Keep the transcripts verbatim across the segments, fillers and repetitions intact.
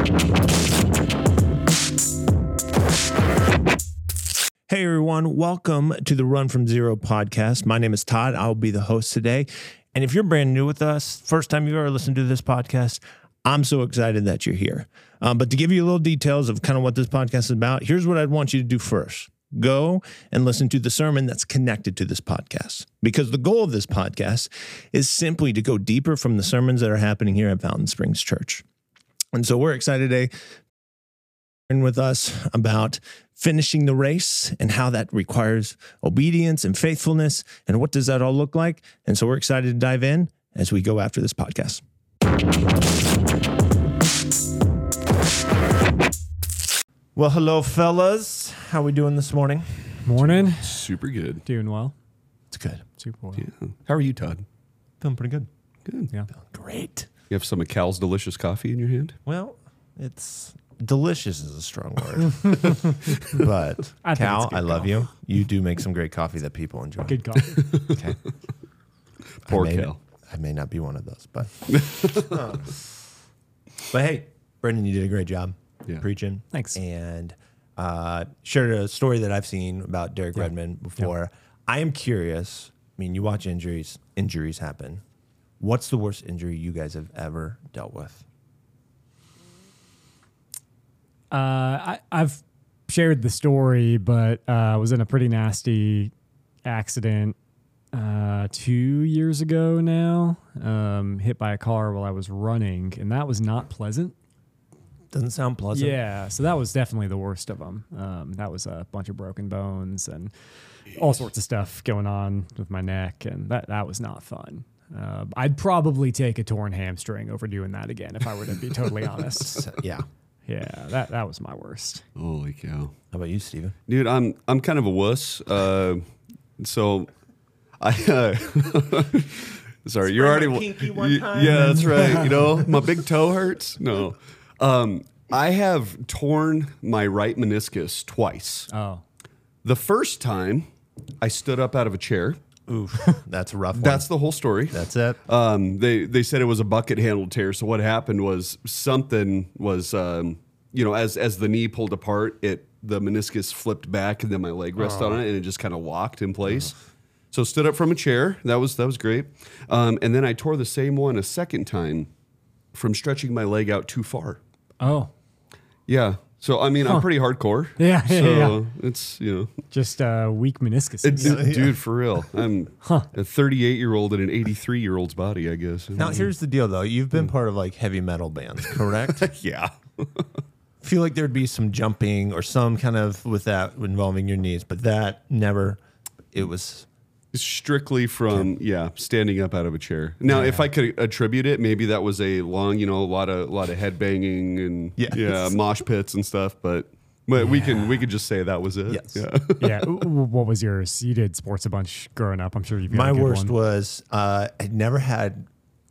Hey everyone, welcome to the Run From Zero podcast. My name is Todd. I'll be the host today. And if you're brand new with us, first time you've ever listened to this podcast, I'm so excited that you're here. Um, but to give you a little details of kind of what this podcast is about, here's what I'd want you to do first. Go and listen to the sermon that's connected to this podcast. Because the goal of this podcast is simply to go deeper from the sermons that are happening here at Fountain Springs Church. And so we're excited today with us about finishing the race and how that requires obedience and faithfulness and what does that all look like. And so we're excited to dive in as we go after this podcast. Well, hello, fellas. How we doing this morning? Morning. Super good. Doing well. It's good. Super well. Yeah. How are you, Todd? Feeling pretty good. Good. Yeah. Feeling great. You have some of Cal's delicious coffee in your hand? Well, it's delicious is a strong word. But I think Cal, it's good I love coffee. you. You do make some great coffee that people enjoy. Good coffee. Okay. Poor I may, Cal. I may not be one of those, but uh, but hey, Brendan, you did a great job Yeah. preaching. Thanks. And uh, shared a story that I've seen about Derek Yeah. Redmond before. I am curious. I mean, you watch injuries. Injuries happen. What's the worst injury you guys have ever dealt with? Uh, I, I've shared the story, but uh, I was in a pretty nasty accident uh, two years ago now, um, hit by a car while I was running, and that was not pleasant. Doesn't sound pleasant. Yeah, so that was definitely the worst of them. Um, that was a bunch of broken bones and all sorts of stuff going on with my neck, and that, that was not fun. Uh, I'd probably take a torn hamstring over doing that again if I were to be totally honest. So, yeah. Yeah, that, that was my worst. Holy cow. How about you, Steven? Dude, I'm I'm kind of a wuss. Uh, so I uh, sorry, you're already my pinky one y- time. Yeah, that's right. You know, my big toe hurts. No. Um, I have torn my right meniscus twice. Oh, The first time I stood up out of a chair. Oof, that's a rough one. That's the whole story. That's it. Um, they they said it was a bucket handle tear. So what happened was something was, um, you know, as as the knee pulled apart, it the meniscus flipped back, and then my leg rested on it, and it just kind of locked in place. So stood up from a chair. That was that was great. Um, and then I tore the same one a second time from stretching my leg out too far. oh, Yeah. So I mean, I'm pretty hardcore. Yeah, yeah, So yeah. it's you know. just uh, weak meniscuses. It, dude, for real. I'm a thirty-eight year old in an eighty-three year old's body, I guess. Now, here's the deal, though. You've been part of like heavy metal bands, correct? yeah. Feel like there'd be some jumping or some kind of with that involving your knees, but that never. It was Strictly from yeah, standing up out of a chair. Now, if I could attribute it, maybe that was a long, you know, a lot of a lot of head banging and Yes. yeah, mosh pits and stuff. But but we can we could just say that was it. Yes. Yeah. yeah. w- w- What was yours? You did sports a bunch growing up. I'm sure you've got my a good worst one. was uh, I never had.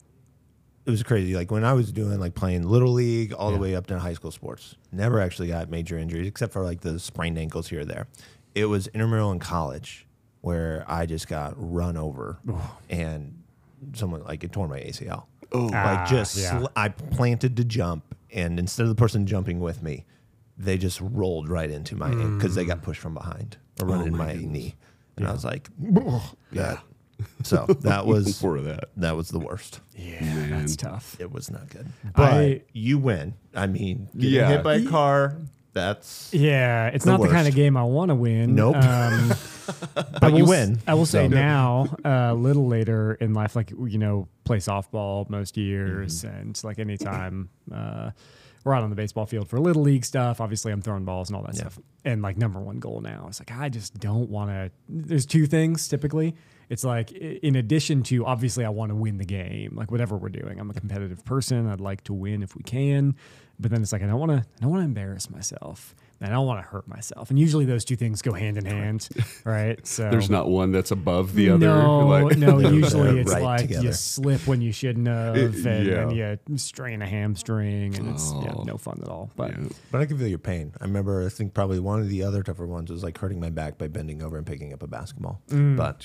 It was crazy. Like when I was doing like playing little league all the way up to high school sports, never actually got major injuries except for like the sprained ankles here or there. It was intramural in college where I just got run over and someone like it tore my A C L. Oh, Like Ah, just yeah. sl- I planted to jump, and instead of the person jumping with me, they just rolled right into my because they got pushed from behind or run Oh, in my my, goodness. knee, and I was like, yeah. So that was for that. that was the worst. Yeah, Man. that's tough. It was not good. But I- you win. I mean, getting Yeah. hit by a car. That's Yeah, it's The not the kind worst. of game I want to win. Nope. Um, but you will win. s- I will say So- now, uh, a little later in life, like, you know, play softball most years. Mm-hmm. And like anytime uh, we're out on the baseball field for little league stuff, obviously I'm throwing balls and all that Yeah. stuff. And like number one goal now, it's like, I just don't want to. There's two things typically. It's like, i- in addition to obviously I want to win the game, like whatever we're doing, I'm a competitive person. I'd like to win if we can. But then it's like, I don't want to, I don't want to embarrass myself. And I don't want to hurt myself. And usually those two things go hand in hand, right? So There's not one that's above the other. No, like- no. Usually it's right like together. you slip when you shouldn't have, It- and yeah. then you strain a hamstring, and it's yeah, Oh. no fun at all. But Yeah. But I can feel your pain. I remember, I think probably one of the other tougher ones was like hurting my back by bending over and picking up a basketball. Mm. But Dude,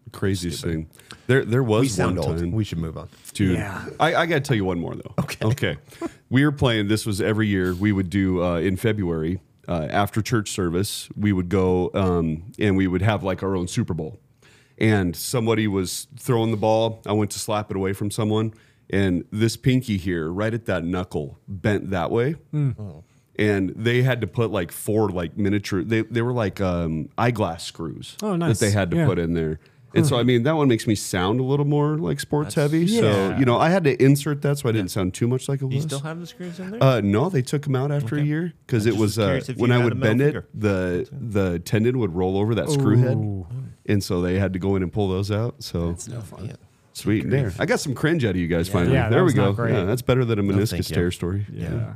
Craziest thing. There there was We sound one old. time. We should move on. Dude, Yeah. I, I got to tell you one more though. Okay. Okay. We were playing. This was every year. We would do uh, in February uh, after church service. We would go um, and we would have like our own Super Bowl. And somebody was throwing the ball. I went to slap it away from someone, and this pinky here, right at that knuckle, bent that way. Oh. And they had to put like four like miniature. They they were like um, eyeglass screws. Oh, nice. That they had to Yeah. put in there. And so, I mean, that one makes me sound a little more like sports heavy. So, Yeah. you know, I had to insert that so I didn't sound too much like it was. Do you still have the screws in there? Uh, no, they took them out after a year because I it just was was uh, curious if when you I had a would middle bend finger. it, the the tendon would roll over that screw head, Ooh. and so they had to go in and pull those out. So It's no fun. Yeah. sweet, there. I got some cringe out of you guys finally. Yeah, that there we was go. not great. Yeah, that's better than a thank meniscus you. tear story. Yeah.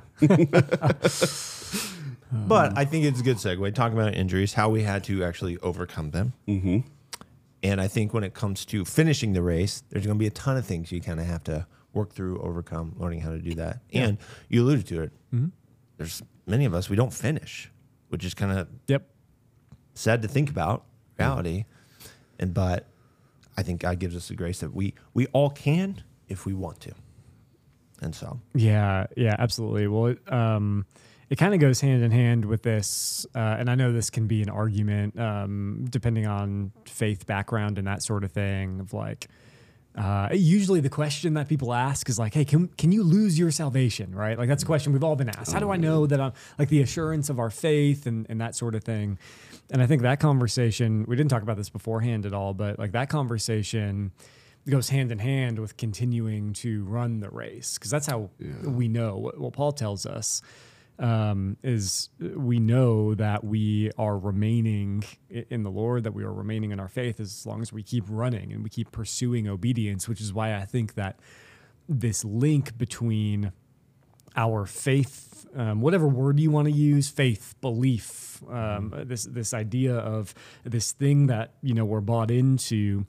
But I think it's a good segue talking about injuries, how we had to actually overcome them. Mm-hmm. And I think when it comes to finishing the race, there's going to be a ton of things you kind of have to work through, overcome, learning how to do that. And you alluded to it. Mm-hmm. There's many of us, we don't finish, which is kind of Yep. sad to think about, reality. And but I think God gives us the grace that we we all can if we want to. And so Yeah, yeah, absolutely. Well, it, um, it kind of goes hand in hand with this, uh, and I know this can be an argument um, depending on faith background and that sort of thing. Of like, uh, usually the question that people ask is like, "Hey, can can you lose your salvation?" Right? Like that's a question we've all been asked. How do I know that I'm like the assurance of our faith and and that sort of thing? And I think that conversation, we didn't talk about this beforehand at all, but like that conversation goes hand in hand with continuing to run the race, because that's how we know what, what Paul tells us um, is we know that we are remaining i- in the Lord, that we are remaining in our faith as long as we keep running and we keep pursuing obedience, which is why I think that this link between our faith, um, whatever word you want to use, faith, belief, um, this this idea of this thing that you know we're bought into,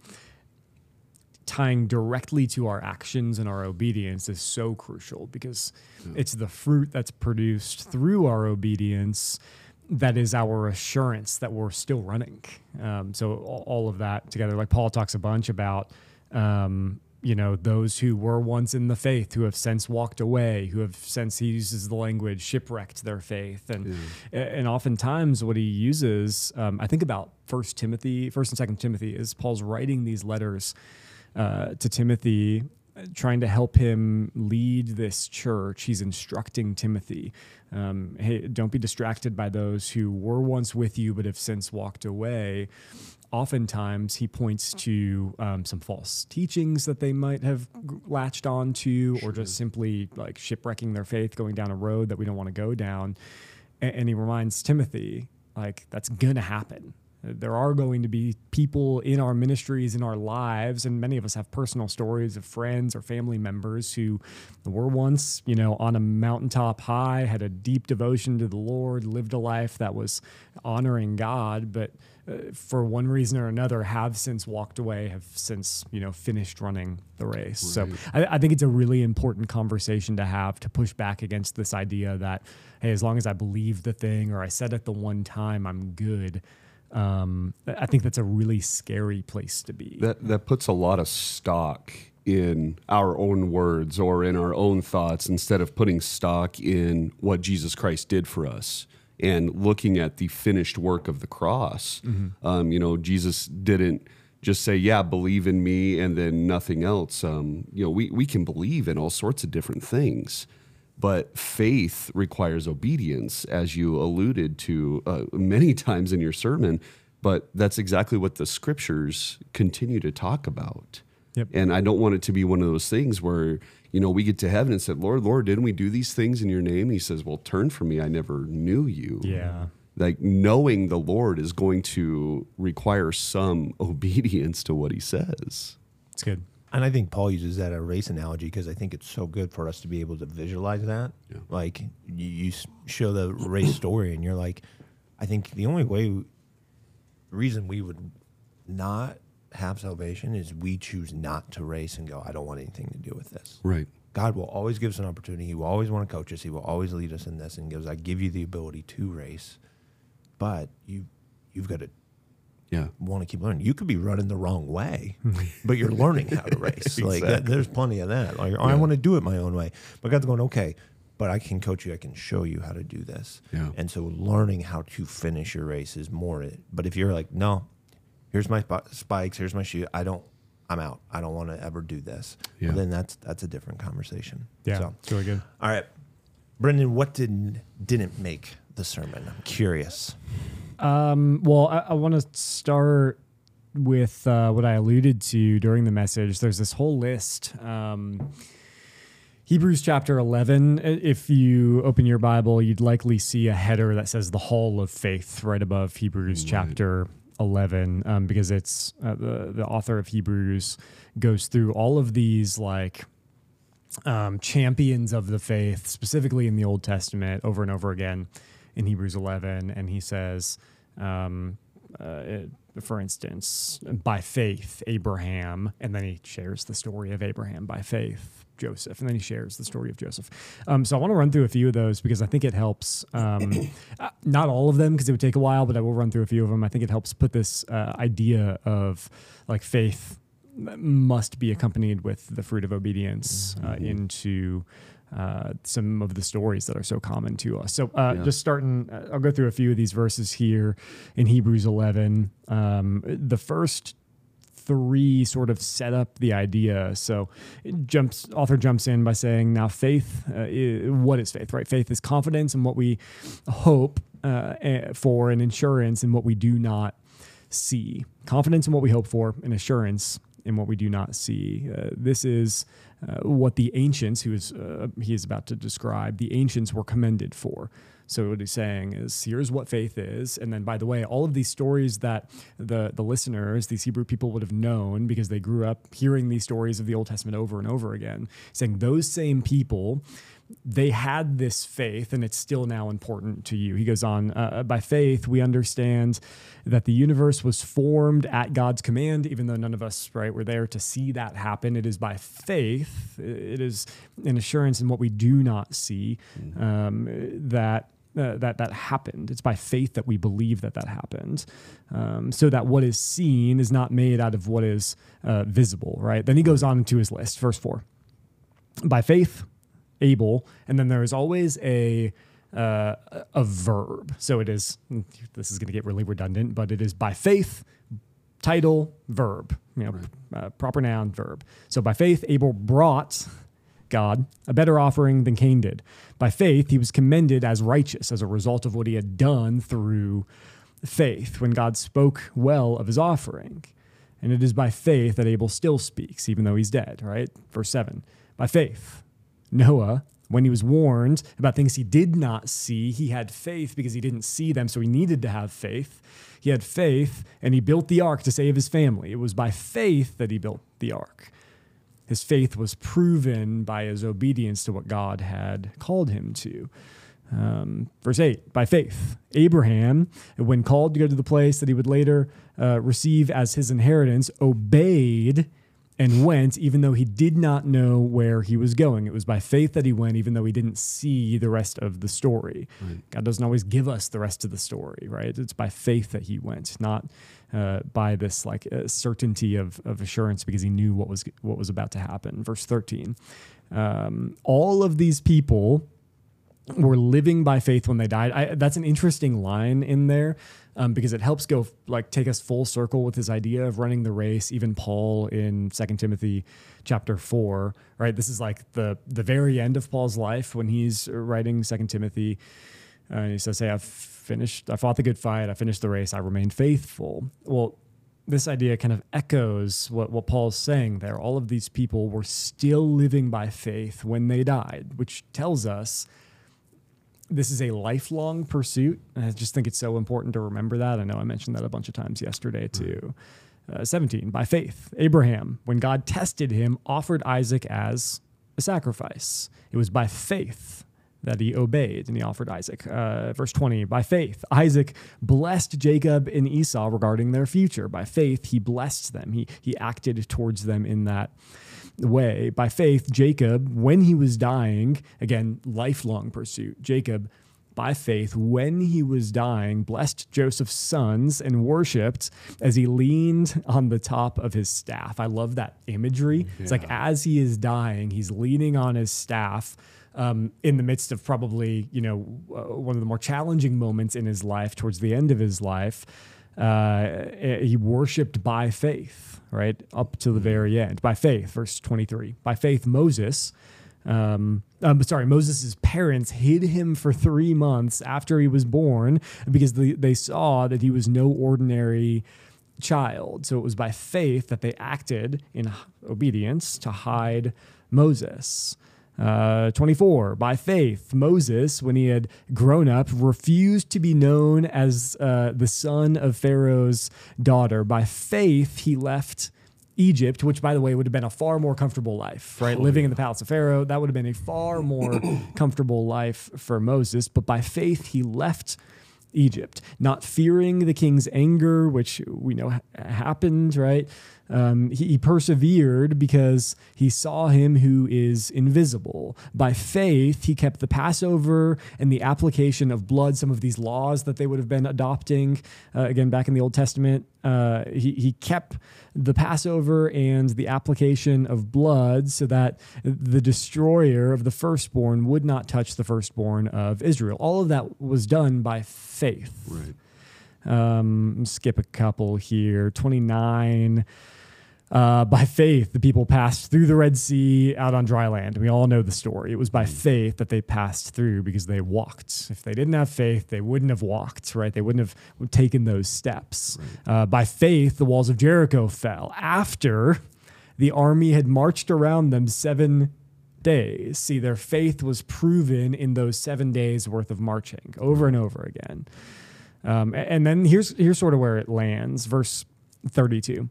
tying directly to our actions and our obedience is so crucial, because it's the fruit that's produced through our obedience that is our assurance that we're still running. Um, so all, all of that together, like Paul talks a bunch about, um, you know, those who were once in the faith, who have since walked away, who have since, he uses the language, shipwrecked their faith. And and oftentimes what he uses, um, I think about First Timothy, First and Second Timothy, is Paul's writing these letters uh, to Timothy, trying to help him lead this church. He's instructing Timothy, um, hey, don't be distracted by those who were once with you but have since walked away. Oftentimes he points to um, some false teachings that they might have g- latched on to, or just simply like shipwrecking their faith, going down a road that we don't want to go down. And, and he reminds Timothy, like, that's going to happen. There are going to be people in our ministries, in our lives, and many of us have personal stories of friends or family members who were once, you know, on a mountaintop high, had a deep devotion to the Lord, lived a life that was honoring God, but uh, for one reason or another have since walked away, have since, you know, finished running the race. So I, I think it's a really important conversation to have, to push back against this idea that, hey, as long as I believe the thing or I said it the one time, I'm good. Um, I think that's a really scary place to be. That that puts a lot of stock in our own words or in our own thoughts instead of putting stock in what Jesus Christ did for us and looking at the finished work of the cross. Mm-hmm. Um, you know, Jesus didn't just say, "Yeah, believe in me," and then nothing else. Um, you know, we we can believe in all sorts of different things. But faith requires obedience, as you alluded to uh, many times in your sermon. But that's exactly what the scriptures continue to talk about. Yep. And I don't want it to be one of those things where, you know, we get to heaven and said, Lord, Lord, didn't we do these things in your name? And he says, well, turn from me. I never knew you. Yeah. Like knowing the Lord is going to require some obedience to what he says. It's good. And I think Paul uses that as a race analogy because I think it's so good for us to be able to visualize that. Yeah. Like you, you s- show the race story, and you're like, I think the only way, the reason we would not have salvation is we choose not to race and go, I don't want anything to do with this. Right. God will always give us an opportunity. He will always want to coach us. He will always lead us in this, and goes, I give you the ability to race, but you, you've got to Yeah. want to keep learning. You could be running the wrong way, but you're learning how to race. Like that, there's plenty of that. Like, oh, I want to do it my own way. But God's going, okay, but I can coach you. I can show you how to do this. Yeah. And so learning how to finish your race is more it. But if you're like, no, here's my sp- spikes, here's my shoe. I don't, I'm out. I don't want to ever do this. Yeah. Well, then that's that's a different conversation. Yeah, So, it's really good. all right, Brendan, what did didn't make the sermon? I'm curious. Um, well, I, I want to start with uh, what I alluded to during the message. There's this whole list. Um, Hebrews chapter eleven, if you open your Bible, you'd likely see a header that says the Hall of Faith right above Hebrews Right. chapter eleven, um, because it's uh, the, the author of Hebrews goes through all of these like um, champions of the faith, specifically in the Old Testament, over and over again in Hebrews eleven. And he says, um, uh, it, for instance, by faith, Abraham, and then he shares the story of Abraham by faith, Joseph, and then he shares the story of Joseph. Um, so I want to run through a few of those because I think it helps. Um, uh, not all of them because it would take a while, but I will run through a few of them. I think it helps put this uh, idea of like faith must be accompanied with the fruit of obedience uh, into uh, some of the stories that are so common to us. So uh, Yeah. just starting, uh, I'll go through a few of these verses here in Hebrews eleven. Um, the first three sort of set up the idea. So it jumps, author jumps in by saying, now faith, uh, i- what is faith, right? Faith is confidence in what we hope uh, eh, for, and assurance in what we do not see. Confidence in what we hope for, and assurance in what we do not see. Uh, this is uh, what the ancients, who is uh, he is about to describe, the ancients were commended for. So what he's saying is, here's what faith is. And then, by the way, all of these stories that the, the listeners, these Hebrew people would have known because they grew up hearing these stories of the Old Testament over and over again, saying those same people, they had this faith, and it's still now important to you. He goes on, uh, by faith, we understand that the universe was formed at God's command, even though none of us, right, were there to see that happen. It is by faith, it is an assurance in what we do not see, um, that Uh, that that happened. It's by faith that we believe that that happened, um, so that what is seen is not made out of what is uh, visible, right? Then he goes on into his list, verse four. By faith, Abel, and then there is always a uh, a verb. So it is, this is going to get really redundant, but it is by faith, title, verb, you know, uh, proper noun, verb. So by faith, Abel brought God a better offering than Cain did. By faith, he was commended as righteous as a result of what he had done through faith when God spoke well of his offering. And it is by faith that Abel still speaks, even though he's dead, right? Verse seven. By faith, Noah, when he was warned about things he did not see, he had faith because he didn't see them, so he needed to have faith. He had faith, and he built the ark to save his family. It was by faith that he built the ark. His faith was proven by his obedience to what God had called him to. Um, verse eight, by faith, Abraham, when called to go to the place that he would later uh, receive as his inheritance, obeyed and went, even though he did not know where he was going. It was by faith that he went, even though he didn't see the rest of the story. Right. God doesn't always give us the rest of the story, right? It's by faith that he went, not uh, by this like uh, certainty of, of assurance because he knew what was what was about to happen. Verse thirteen, um, all of these people were living by faith when they died. I, that's an interesting line in there. Um, because it helps go like take us full circle with his idea of running the race. Even Paul in Second Timothy chapter four, right? This is like the the very end of Paul's life when he's writing Second Timothy. Uh, and he says, "Hey, I've finished. I fought the good fight. I finished the race. I remained faithful." Well, this idea kind of echoes what what Paul's saying there. All of these people were still living by faith when they died, which tells us this is a lifelong pursuit. And I just think it's so important to remember that. I know I mentioned that a bunch of times yesterday too. Uh, seventeen, by faith, Abraham, when God tested him, offered Isaac as a sacrifice. It was by faith that he obeyed and he offered Isaac. Uh, verse twenty, by faith, Isaac blessed Jacob and Esau regarding their future. By faith, he blessed them. He, he acted towards them in that way. By faith, Jacob, when he was dying, again, lifelong pursuit, Jacob by faith when he was dying, blessed Joseph's sons and worshipped as he leaned on the top of his staff. I love that imagery. Yeah. It's like as he is dying, he's leaning on his staff um, in the midst of probably, you know, uh, one of the more challenging moments in his life, towards the end of his life. Uh, he worshiped by faith, right? Up to the very end. By faith, verse twenty-three. By faith, Moses... Um, um, sorry, Moses' parents hid him for three months after he was born because they, they saw that he was no ordinary child. So it was by faith that they acted in obedience to hide Moses. Uh, twenty-four, by faith, Moses, when he had grown up, refused to be known as uh, the son of Pharaoh's daughter. By faith, he left Egypt, which, by the way, would have been a far more comfortable life, right? Oh, Living yeah. in the palace of Pharaoh, that would have been a far more comfortable life for Moses. But by faith, he left Egypt, not fearing the king's anger, which we know ha- happened, right? Um, he, he persevered because he saw him who is invisible. By faith, he kept the Passover and the application of blood, some of these laws that they would have been adopting, uh, again, back in the Old Testament. Uh, he, he kept the Passover and the application of blood so that the destroyer of the firstborn would not touch the firstborn of Israel. All of that was done by faith. Right. Um, skip a couple here. twenty-nine. Uh, by faith, the people passed through the Red Sea out on dry land. We all know the story. It was by faith that they passed through because they walked. If they didn't have faith, they wouldn't have walked, right? They wouldn't have taken those steps. Right. Uh, by faith, the walls of Jericho fell after the army had marched around them seven days. See, their faith was proven in those seven days worth of marching over and over again. Um, and then here's here's sort of where it lands. Verse thirty-two.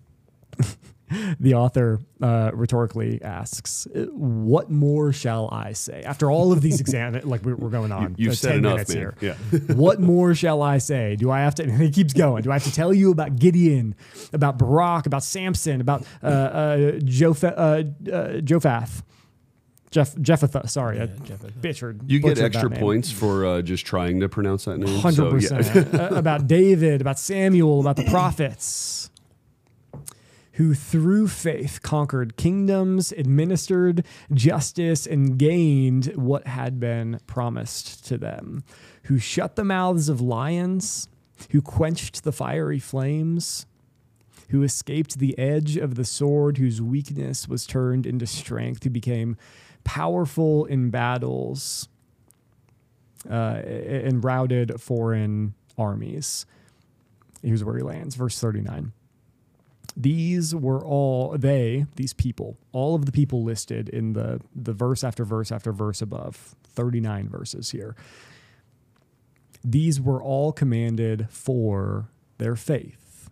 The author uh, rhetorically asks, "What more shall I say?" After all of these examples, like we're, we're going on, you, you said enough, man. Here. Yeah. What more shall I say? Do I have to? And he keeps going. Do I have to tell you about Gideon, about Barak, about Samson, about uh, uh, Joph- uh, uh, Jophath? Jeff Jephthah, sorry, yeah, I Jephthah. butchered. You get extra points for uh, just trying to pronounce that name. Hundred so, percent. Yeah. uh, about David, about Samuel, about the prophets, who through faith conquered kingdoms, administered justice, and gained what had been promised to them, who shut the mouths of lions, who quenched the fiery flames, who escaped the edge of the sword, whose weakness was turned into strength, who became powerful in battles uh, and routed foreign armies. Here's where he lands, verse thirty-nine. These were all, they, these people, all of the people listed in the, the verse after verse after verse above, thirty-nine verses here. These were all commanded for their faith.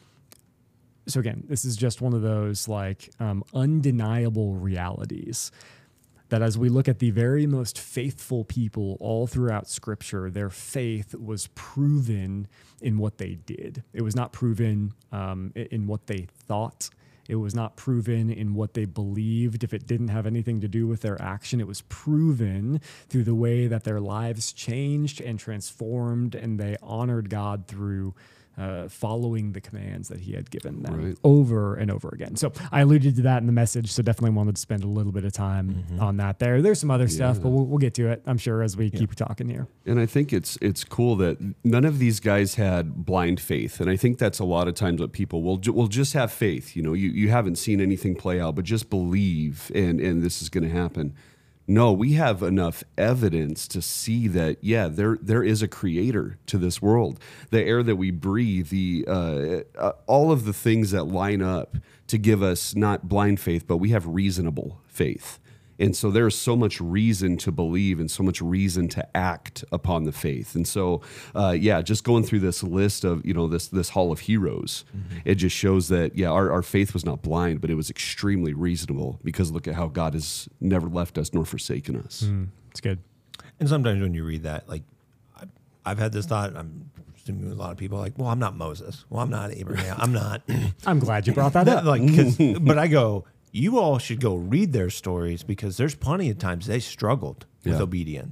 So again, this is just one of those like um, undeniable realities that as we look at the very most faithful people all throughout Scripture, their faith was proven in what they did. It was not proven um, in what they thought. It was not proven in what they believed. If it didn't have anything to do with their action, it was proven through the way that their lives changed and transformed, and they honored God through Uh, following the commands that he had given them right. over and over again. So I alluded to that in the message, so definitely wanted to spend a little bit of time mm-hmm. on that there. There's some other yeah. stuff, but we'll, we'll get to it, I'm sure, as we yeah. keep talking here. And I think it's it's cool that none of these guys had blind faith. And I think that's a lot of times what people will, ju- will just have faith. You know, you, you haven't seen anything play out, but just believe and, and this is going to happen. No, we have enough evidence to see that, yeah, there there is a creator to this world. The air that we breathe, the uh, uh, all of the things that line up to give us not blind faith, but we have reasonable faith. And so there's so much reason to believe and so much reason to act upon the faith. And so, uh, yeah, just going through this list of, you know, this this hall of heroes, mm-hmm. it just shows that, yeah, our, our faith was not blind, but it was extremely reasonable because look at how God has never left us nor forsaken us. Mm, it's good. And sometimes when you read that, like, I've, I've had this thought, I'm assuming a lot of people are like, well, I'm not Moses. Well, I'm not Abraham. I'm not. I'm glad you brought that up. like, but I go, you all should go read their stories because there's plenty of times they struggled with yeah. obedience.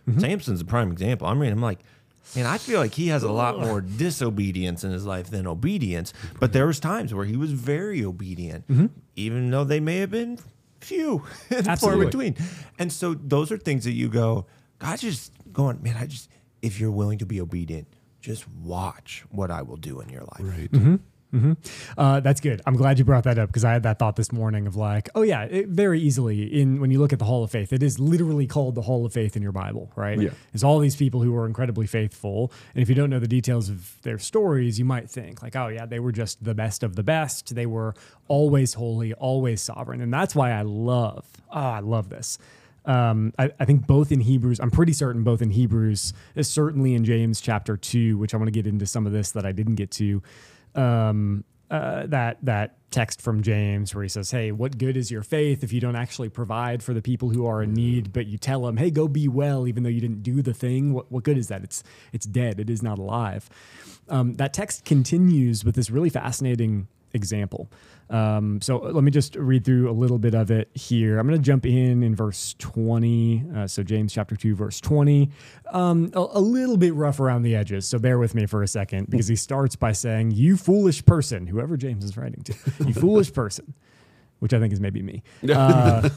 Mm-hmm. Samson's a prime example. I'm reading, I'm like, and I feel like he has a lot more disobedience in his life than obedience. But there was times where he was very obedient, mm-hmm. even though they may have been few and far between. And so those are things that you go, God, just going, man, I just, if you're willing to be obedient, just watch what I will do in your life. Right. Mm-hmm. Mm-hmm. Uh, that's good. I'm glad you brought that up because I had that thought this morning of like, oh yeah, it, very easily in when you look at the Hall of Faith, it is literally called the Hall of Faith in your Bible, right? Yeah. It's all these people who were incredibly faithful. And if you don't know the details of their stories, you might think like, oh yeah, they were just the best of the best. They were always holy, always sovereign. And that's why I love, oh, I love this. Um, I, I think both in Hebrews, I'm pretty certain both in Hebrews, certainly in James chapter two, which I want to get into some of this that I didn't get to. Um, uh, that that text from James where he says, hey, what good is your faith if you don't actually provide for the people who are in need, but you tell them, hey, go be well, even though you didn't do the thing? What, what good is that? It's it's dead. It is not alive. Um, that text continues with this really fascinating example. Um, so let me just read through a little bit of it here. I'm going to jump in in verse twenty. Uh, so James chapter two, verse twenty, um, a, a little bit rough around the edges. So bear with me for a second because he starts by saying, you foolish person, whoever James is writing to, you foolish person, which I think is maybe me. Uh,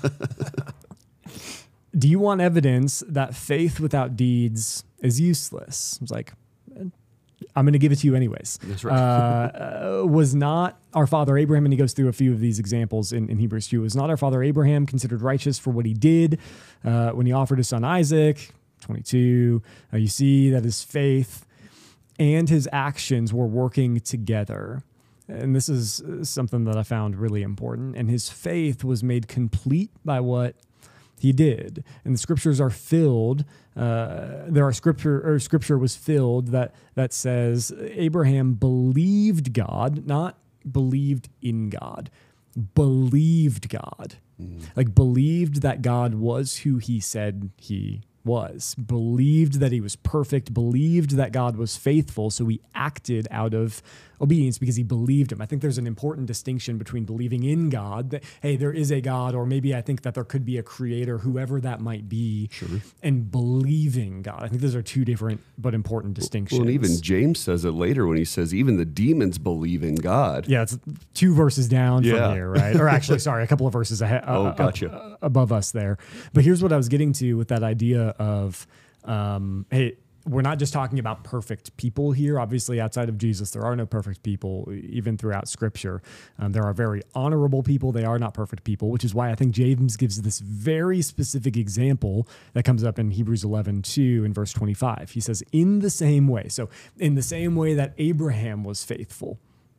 do you want evidence that faith without deeds is useless? I was like, I'm going to give it to you anyways. That's right. uh, uh, was not our father Abraham, and he goes through a few of these examples in, in Hebrews two, was not our father Abraham considered righteous for what he did uh, when he offered his son Isaac? twenty-two. Uh, you see that his faith and his actions were working together. And this is something that I found really important. And his faith was made complete by what he did. And the scriptures are filled. Uh, there are scripture, or scripture was filled that that says Abraham believed God, not believed in God, believed God. Mm. Like believed that God was who he said he was, believed that he was perfect, believed that God was faithful. So he acted out of obedience because he believed him. I think there's an important distinction between believing in God, that, hey, there is a God, or maybe I think that there could be a creator, whoever that might be, sure. and believing God. I think those are two different but important distinctions. Well, and even James says it later when he says even the demons believe in God. Yeah, it's two verses down yeah. from here, right? Or actually, sorry, a couple of verses ahead, oh, uh, gotcha. uh, above us there. But here's what I was getting to with that idea of, um, hey, we're not just talking about perfect people here. Obviously, outside of Jesus, there are no perfect people, even throughout Scripture. Um, there are very honorable people. They are not perfect people, which is why I think James gives this very specific example that comes up in Hebrews eleven two in verse twenty-five. He says, in the same way, so in the same way that Abraham was faithful,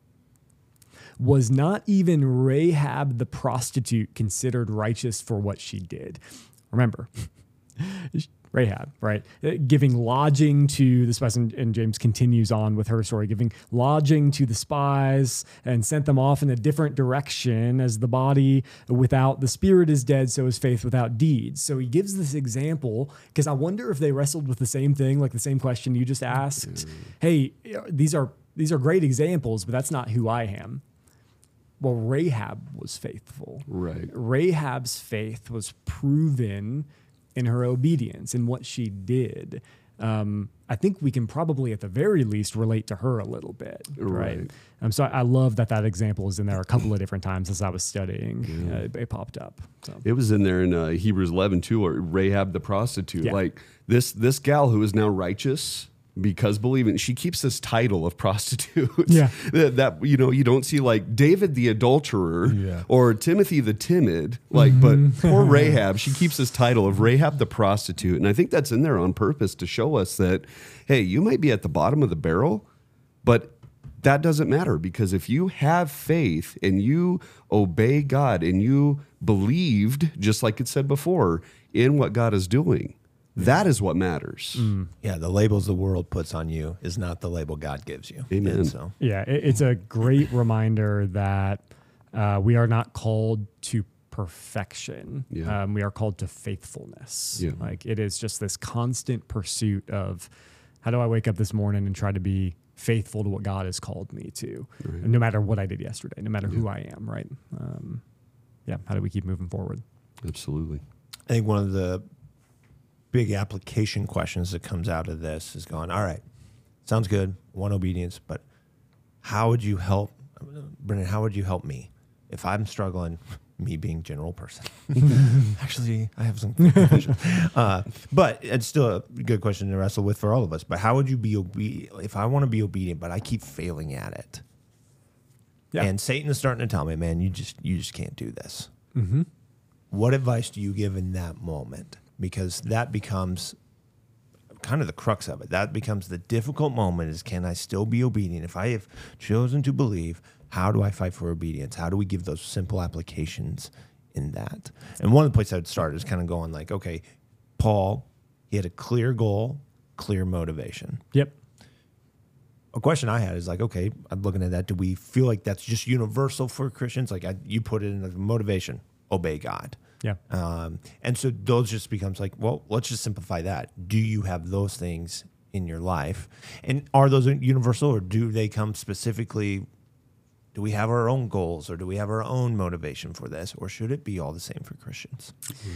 was not even Rahab the prostitute considered righteous for what she did. Remember, Rahab, right? Giving lodging to the spies, and, and James continues on with her story, giving lodging to the spies and sent them off in a different direction. As the body without the spirit is dead, so is faith without deeds. So he gives this example because I wonder if they wrestled with the same thing, like the same question you just asked. Mm. Hey, these are these are great examples, but that's not who I am. Well, Rahab was faithful. Right. Rahab's faith was proven in her obedience, in what she did. Um, I think we can probably, at the very least, relate to her a little bit, right? right. Um, so I love that that example is in there a couple of different times as I was studying. Yeah. Uh, it, it popped up. So. It was in there in uh, Hebrews eleven too, or Rahab the prostitute. Yeah. Like this, this gal who is now righteous because believing, she keeps this title of prostitute. Yeah. that, that, you know, you don't see like David the adulterer yeah. or Timothy the timid, like, mm-hmm. but poor Rahab, she keeps this title of Rahab the prostitute. And I think that's in there on purpose to show us that, hey, you might be at the bottom of the barrel, but that doesn't matter, because if you have faith and you obey God and you believed, just like it said before, in what God is doing, that is what matters. Mm. Yeah, the labels the world puts on you is not the label God gives you. Amen. And so. Yeah, it, it's a great reminder that uh, we are not called to perfection. Yeah. Um, we are called to faithfulness. Yeah. Like it is just this constant pursuit of how do I wake up this morning and try to be faithful to what God has called me to, right. no matter what I did yesterday, no matter yeah. who I am, right? Um, yeah, how do we keep moving forward? Absolutely. I think one of the big application questions that comes out of this is going, all right, sounds good, one obedience, but how would you help, Brendan, how would you help me if I'm struggling, me being general person? Actually, I have some questions. Uh, but it's still a good question to wrestle with for all of us. But how would you be obedient if I want to be obedient, but I keep failing at it? Yeah. And Satan is starting to tell me, man, you just you just can't do this. Mm-hmm. What advice do you give in that moment? Because that becomes kind of the crux of it. That becomes the difficult moment is, can I still be obedient? If I have chosen to believe, how do I fight for obedience? How do we give those simple applications in that? And one of the places I would start is kind of going like, okay, Paul, he had a clear goal, clear motivation. Yep. A question I had is like, okay, I'm looking at that. Do we feel like that's just universal for Christians? Like I, you put it in the motivation, obey God. Yeah. Um, and so those just becomes like, well, let's just simplify that. Do you have those things in your life? And are those universal, or do they come specifically? Do we have our own goals, or do we have our own motivation for this, or should it be all the same for Christians? Mm-hmm.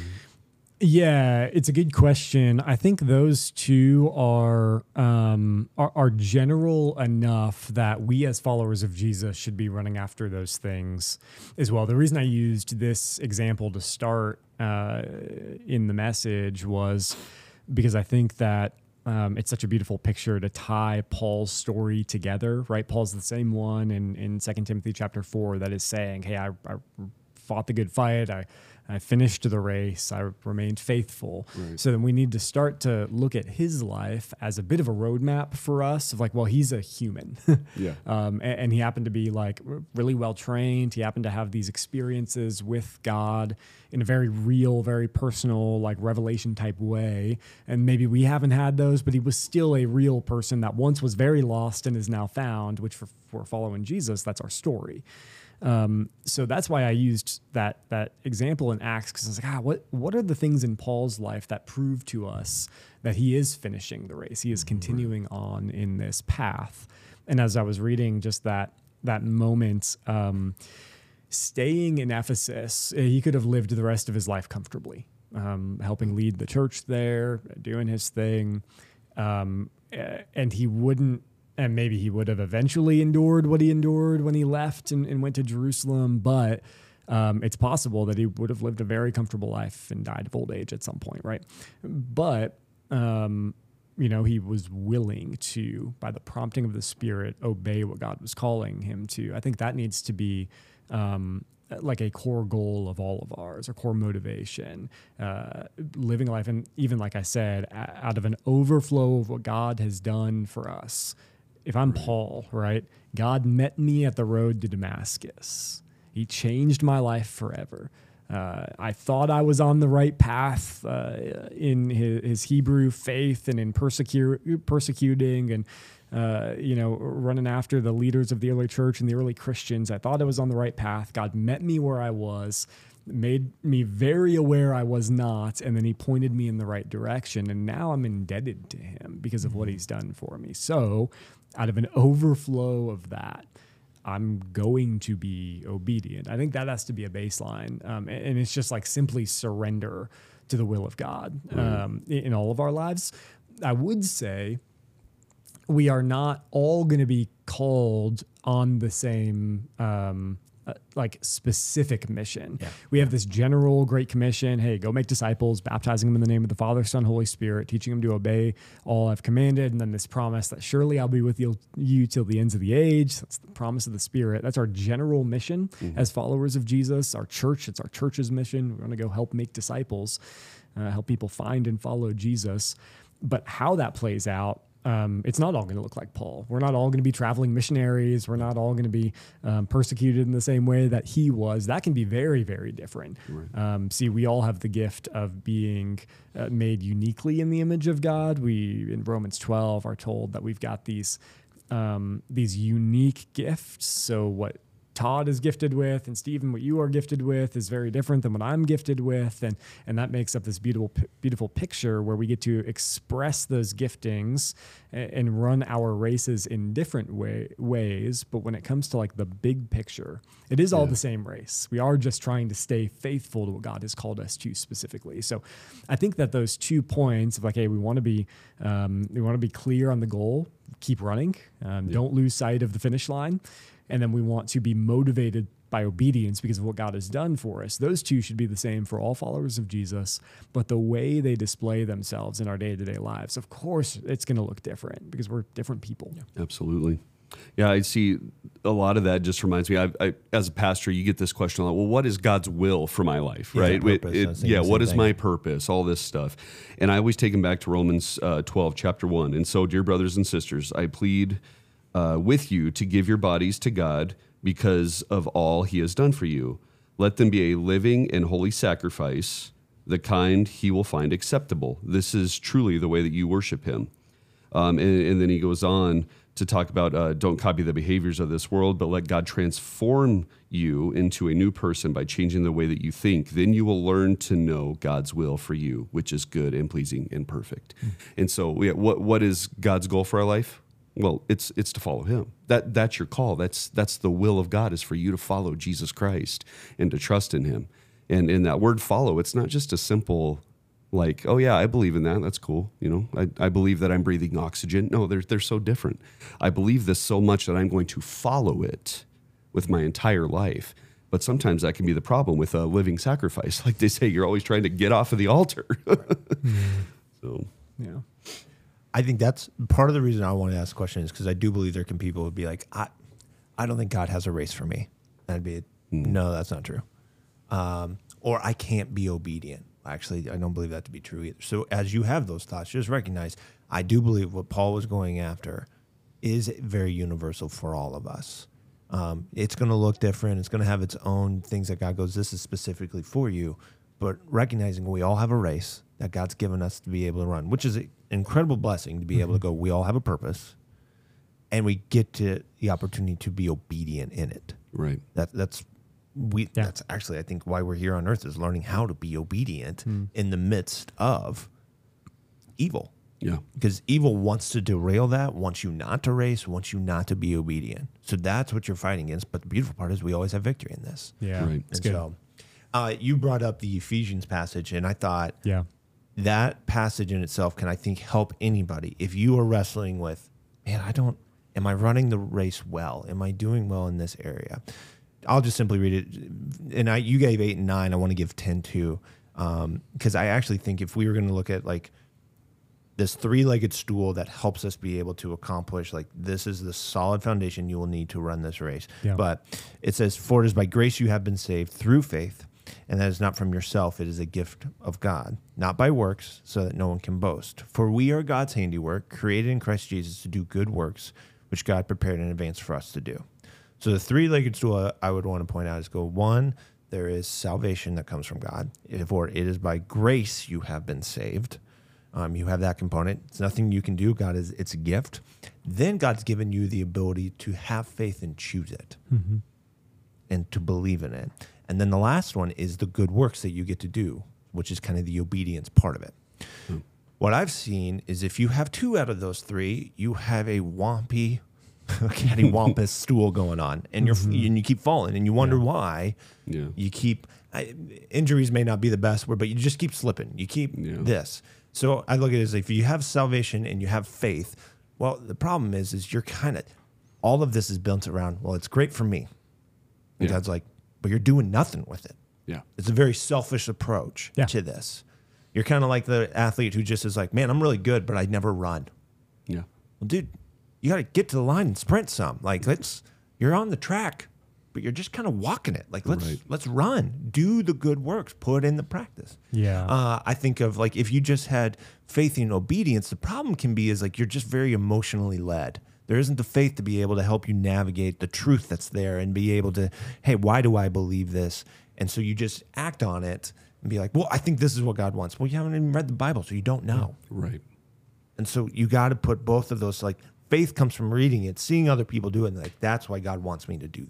Yeah, it's a good question. I think those two are, um, are are general enough that we as followers of Jesus should be running after those things as well. The reason I used this example to start uh, in the message was because I think that um, it's such a beautiful picture to tie Paul's story together, right? Paul's the same one in, in Second Timothy chapter four that is saying, hey, I, I fought the good fight, I I finished the race, I remained faithful. Right. So then we need to start to look at his life as a bit of a roadmap for us of like, well, he's a human. yeah. Um, and, and he happened to be like really well trained. He happened to have these experiences with God in a very real, very personal, like revelation type way. And maybe we haven't had those, but he was still a real person that once was very lost and is now found, which for, for following Jesus, that's our story. Um, so that's why I used that that example in Acts, because I was like, ah, what what are the things in Paul's life that prove to us that he is finishing the race, he is continuing on in this path? And as I was reading just that that moment, um, staying in Ephesus, he could have lived the rest of his life comfortably, um, helping lead the church there, doing his thing, um, and he wouldn't. And maybe he would have eventually endured what he endured when he left and, and went to Jerusalem. But um, it's possible that he would have lived a very comfortable life and died of old age at some point, right? But, um, you know, he was willing to, by the prompting of the Spirit, obey what God was calling him to. I think that needs to be um, like a core goal of all of ours, a core motivation, uh, living a life. And even like I said, a- out of an overflow of what God has done for us. If I'm Paul, right, God met me at the road to Damascus. He changed my life forever. Uh, I thought I was on the right path uh, in his, his Hebrew faith and in persecu- persecuting and, uh, you know, running after the leaders of the early church and the early Christians. I thought I was on the right path. God met me where I was, made me very aware I was not, and then he pointed me in the right direction. And now I'm indebted to him because of what he's done for me. So out of an overflow of that, I'm going to be obedient. I think that has to be a baseline. Um, and, and it's just like simply surrender to the will of God um, in, in all of our lives. I would say we are not all going to be called on the same um, uh, like specific mission. Yeah. We have this general Great Commission. Hey, go make disciples, baptizing them in the name of the Father, Son, Holy Spirit, teaching them to obey all I've commanded. And then this promise that surely I'll be with you, you till the ends of the age. That's the promise of the Spirit. That's our general mission mm-hmm. as followers of Jesus. Our church, it's our church's mission. We're going to go help make disciples, uh, help people find and follow Jesus. But how that plays out, Um, it's not all going to look like Paul. We're not all going to be traveling missionaries. We're not all going to be um, persecuted in the same way that he was. That can be very, very different. Right. Um, see, we all have the gift of being uh, made uniquely in the image of God. We, in Romans twelve, are told that we've got these um, these unique gifts. So what Todd is gifted with, and Stephen, what you are gifted with is very different than what I'm gifted with. And, and that makes up this beautiful, beautiful picture where we get to express those giftings and, and run our races in different way, ways. But when it comes to like the big picture, it is all Yeah. the same race. We are just trying to stay faithful to what God has called us to specifically. So I think that those two points of like, hey, we want to be, um, we want to be clear on the goal, keep running, um, don't lose sight of the finish line. And then we want to be motivated by obedience because of what God has done for us. Those two should be the same for all followers of Jesus, but the way they display themselves in our day-to-day lives, of course, it's going to look different because we're different people. Absolutely. Yeah, I see a lot of that just reminds me, I, I, as a pastor, you get this question a lot, well, what is God's will for my life, Yeah, right? purpose. It- I was it- thinking yeah, the what same is thing. my purpose, all this stuff. And I always take them back to Romans uh, twelve, chapter one. And so, dear brothers and sisters, I plead uh, with you to give your bodies to God because of all he has done for you. Let them be a living and holy sacrifice, the kind he will find acceptable. This is truly the way that you worship him. Um, and, and then he goes on to talk about uh, don't copy the behaviors of this world, but let God transform you into a new person by changing the way that you think. Then you will learn to know God's will for you, which is good and pleasing and perfect. Mm. And so yeah, what what is God's goal for our life? Well, it's it's to follow him. That that's your call. That's that's the will of God, is for you to follow Jesus Christ and to trust in him. And in that word follow, it's not just a simple like, oh yeah, I believe in that. That's cool. You know, I, I believe that I'm breathing oxygen. No, they're they're so different. I believe this so much that I'm going to follow it with my entire life. But sometimes that can be the problem with a living sacrifice. Like they say, you're always trying to get off of the altar. So Yeah. I think that's part of the reason I want to ask the question is because I do believe there can people who would be like, I, I don't think God has a race for me. And I'd be, no, that's not true. Um, or I can't be obedient. Actually, I don't believe that to be true either. So as you have those thoughts, just recognize, I do believe what Paul was going after is very universal for all of us. Um, it's going to look different. It's going to have its own things that God goes, this is specifically for you. But recognizing we all have a race that God's given us to be able to run, which is an incredible blessing to be mm-hmm. able to go, we all have a purpose, and we get to the opportunity to be obedient in it. right. That, that's we. Yeah. That's actually, I think, why we're here on earth, is learning how to be obedient mm. in the midst of evil. Yeah. Because evil wants to derail that, wants you not to race, wants you not to be obedient. So that's what you're fighting against. But the beautiful part is we always have victory in this. Yeah. Right. It's And good. so uh, you brought up the Ephesians passage, and I thought Yeah. that passage in itself can, I think, help anybody. If you are wrestling with, man, I don't, am I running the race well? Am I doing well in this area? I'll just simply read it. And I, you gave eight and nine. I want to give ten too. Um, because I actually think if we were going to look at like this three-legged stool that helps us be able to accomplish, like, this is the solid foundation you will need to run this race. Yeah. But it says, for it is by grace you have been saved through faith, and that is not from yourself. It is a gift of God, not by works, so that no one can boast. For we are God's handiwork, created in Christ Jesus to do good works, which God prepared in advance for us to do. So the three-legged stool I would want to point out is, go, one, there is salvation that comes from God. For it is by grace you have been saved. Um, you have that component. It's nothing you can do. God is, it's a gift. Then God's given you the ability to have faith and choose it Mm-hmm. and to believe in it. And then the last one is the good works that you get to do, which is kind of the obedience part of it. Mm. What I've seen is if you have two out of those three, you have a wompy, cattywampus stool going on, and you're mm-hmm. and you keep falling, and you wonder yeah. why. Yeah. You keep I, injuries may not be the best word, but you just keep slipping. You keep Yeah. this. So I look at it as if you have salvation and you have faith. Well, the problem is, is you're kind of, all of this is built around, well, it's great for me. And Yeah. God's like, but you're doing nothing with it. Yeah. It's a very selfish approach Yeah. to this. You're kind of like the athlete who just is like, man, I'm really good, but I never run. Yeah. Well, dude, you got to get to the line and sprint some. Like, let's, you're on the track, but you're just kind of walking it. Like, let's Right. let's run. Do the good works. Put in the practice. Yeah. Uh, I think of, like, if you just had faith and obedience, the problem can be is, like, you're just very emotionally led. There isn't the faith to be able to help you navigate the truth that's there and be able to, hey, why do I believe this? And so you just act on it and be like, well, I think this is what God wants. Well, you haven't even read the Bible, so you don't know. Right. And so you got to put both of those, like, faith comes from reading it, seeing other people do it, and like, that's why God wants me to do that.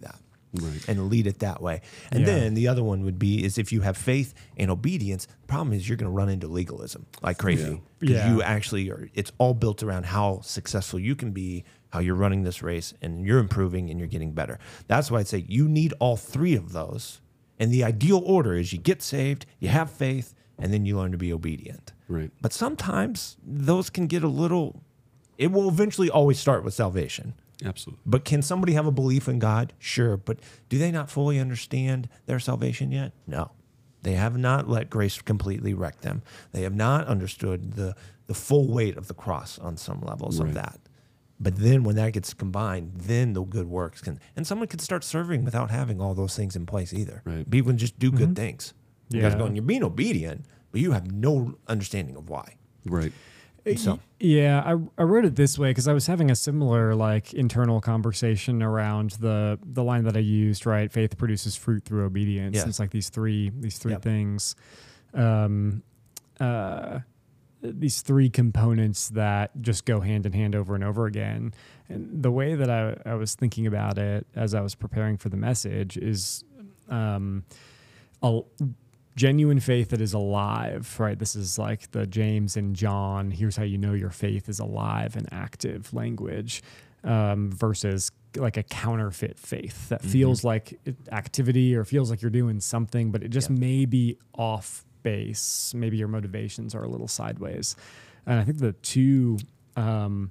Right. and lead it that way. And Yeah. then the other one would be is if you have faith and obedience, the problem is you're going to run into legalism like crazy. Because Yeah. you actually are, it's all built around how successful you can be, how you're running this race, and you're improving and you're getting better. That's why I'd say you need all three of those. And the ideal order is you get saved, you have faith, and then you learn to be obedient. Right. But sometimes those can get a little, it will eventually always start with salvation. Absolutely. But can somebody have a belief in God? Sure. But do they not fully understand their salvation yet? No. They have not let grace completely wreck them. They have not understood the, the full weight of the cross on some levels Right. of that. But then when that gets combined, then the good works can, and someone could start serving without having all those things in place either. Right. People can just do good things. You guys Yeah. going, you're being obedient, but you have no understanding of why. Right. So, Yeah, I, I wrote it this way because I was having a similar like internal conversation around the the line that I used, right? Faith produces fruit through obedience. Yes. It's like these three these three Yep. things, um, uh, these three components that just go hand in hand over and over again. And the way that I, I was thinking about it as I was preparing for the message is, um, a, genuine faith that is alive, right? This is like the James and John, here's how you know your faith is alive and active language, um, versus like a counterfeit faith that feels like it, activity or feels like you're doing something, but it just Yeah. may be off base. Maybe your motivations are a little sideways. And I think the two, um,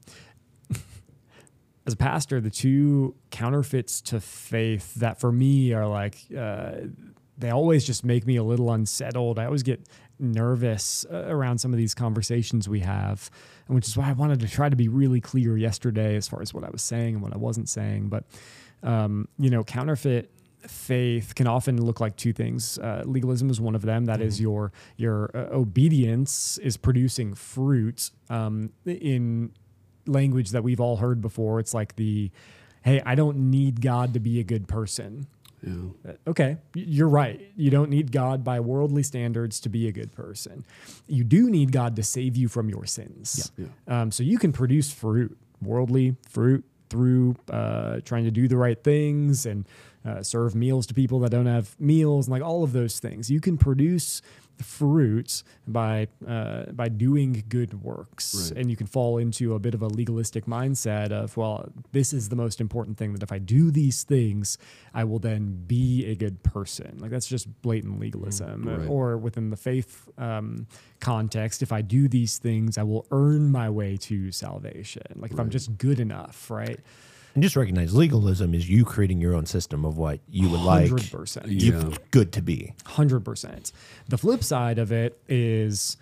as a pastor, the two counterfeits to faith that for me are like, uh, they always just make me a little unsettled. I always get nervous uh, around some of these conversations we have, and which is why I wanted to try to be really clear yesterday as far as what I was saying and what I wasn't saying. But, um, you know, counterfeit faith can often look like two things. Uh, legalism is one of them. That is your, your uh, obedience is producing fruit um, in language that we've all heard before. It's like the, hey, I don't need God to be a good person. Yeah. Okay, y- you're right. You don't need God by worldly standards to be a good person. You do need God to save you from your sins. Yeah. Um, so you can produce fruit, worldly fruit, through uh, trying to do the right things and uh, serve meals to people that don't have meals, and like all of those things. You can produce fruit by uh, by doing good works, Right. and you can fall into a bit of a legalistic mindset of, well, this is the most important thing, that if I do these things, I will then be a good person. Like that's just blatant legalism. Right. Or within the faith um, context, if I do these things, I will earn my way to salvation. Like if I'm Right. just good enough, right? and just recognize legalism is you creating your own system of what you would like one hundred percent. you Yeah. good to be. one hundred percent. The flip side of it is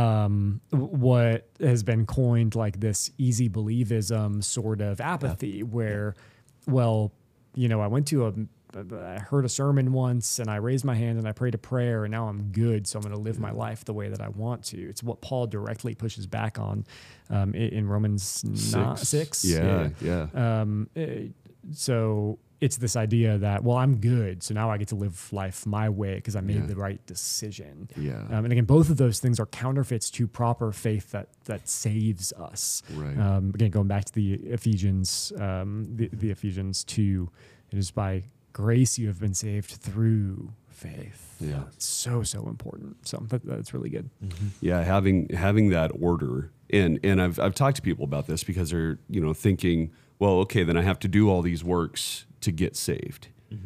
um, what has been coined like this easy believism sort of apathy, where, well, you know, I went to a, I heard a sermon once and I raised my hand and I prayed a prayer and now I'm good. So I'm going to live my life the way that I want to. It's what Paul directly pushes back on um, in, in Romans na- six. Yeah. Yeah. Um, eh, so it's this idea that, well, I'm good, so now I get to live life my way because I made Yeah. the right decision. Yeah. Um, and again, both of those things are counterfeits to proper faith that that saves us. Right. Um, again, going back to the Ephesians, um, the, the Ephesians two, it is by grace you have been saved through faith. Yeah. It's so so important. So that, that's really good. Yeah, having having that order, and and I've I've talked to people about this because they're you know thinking, well, okay, then I have to do all these works to get saved.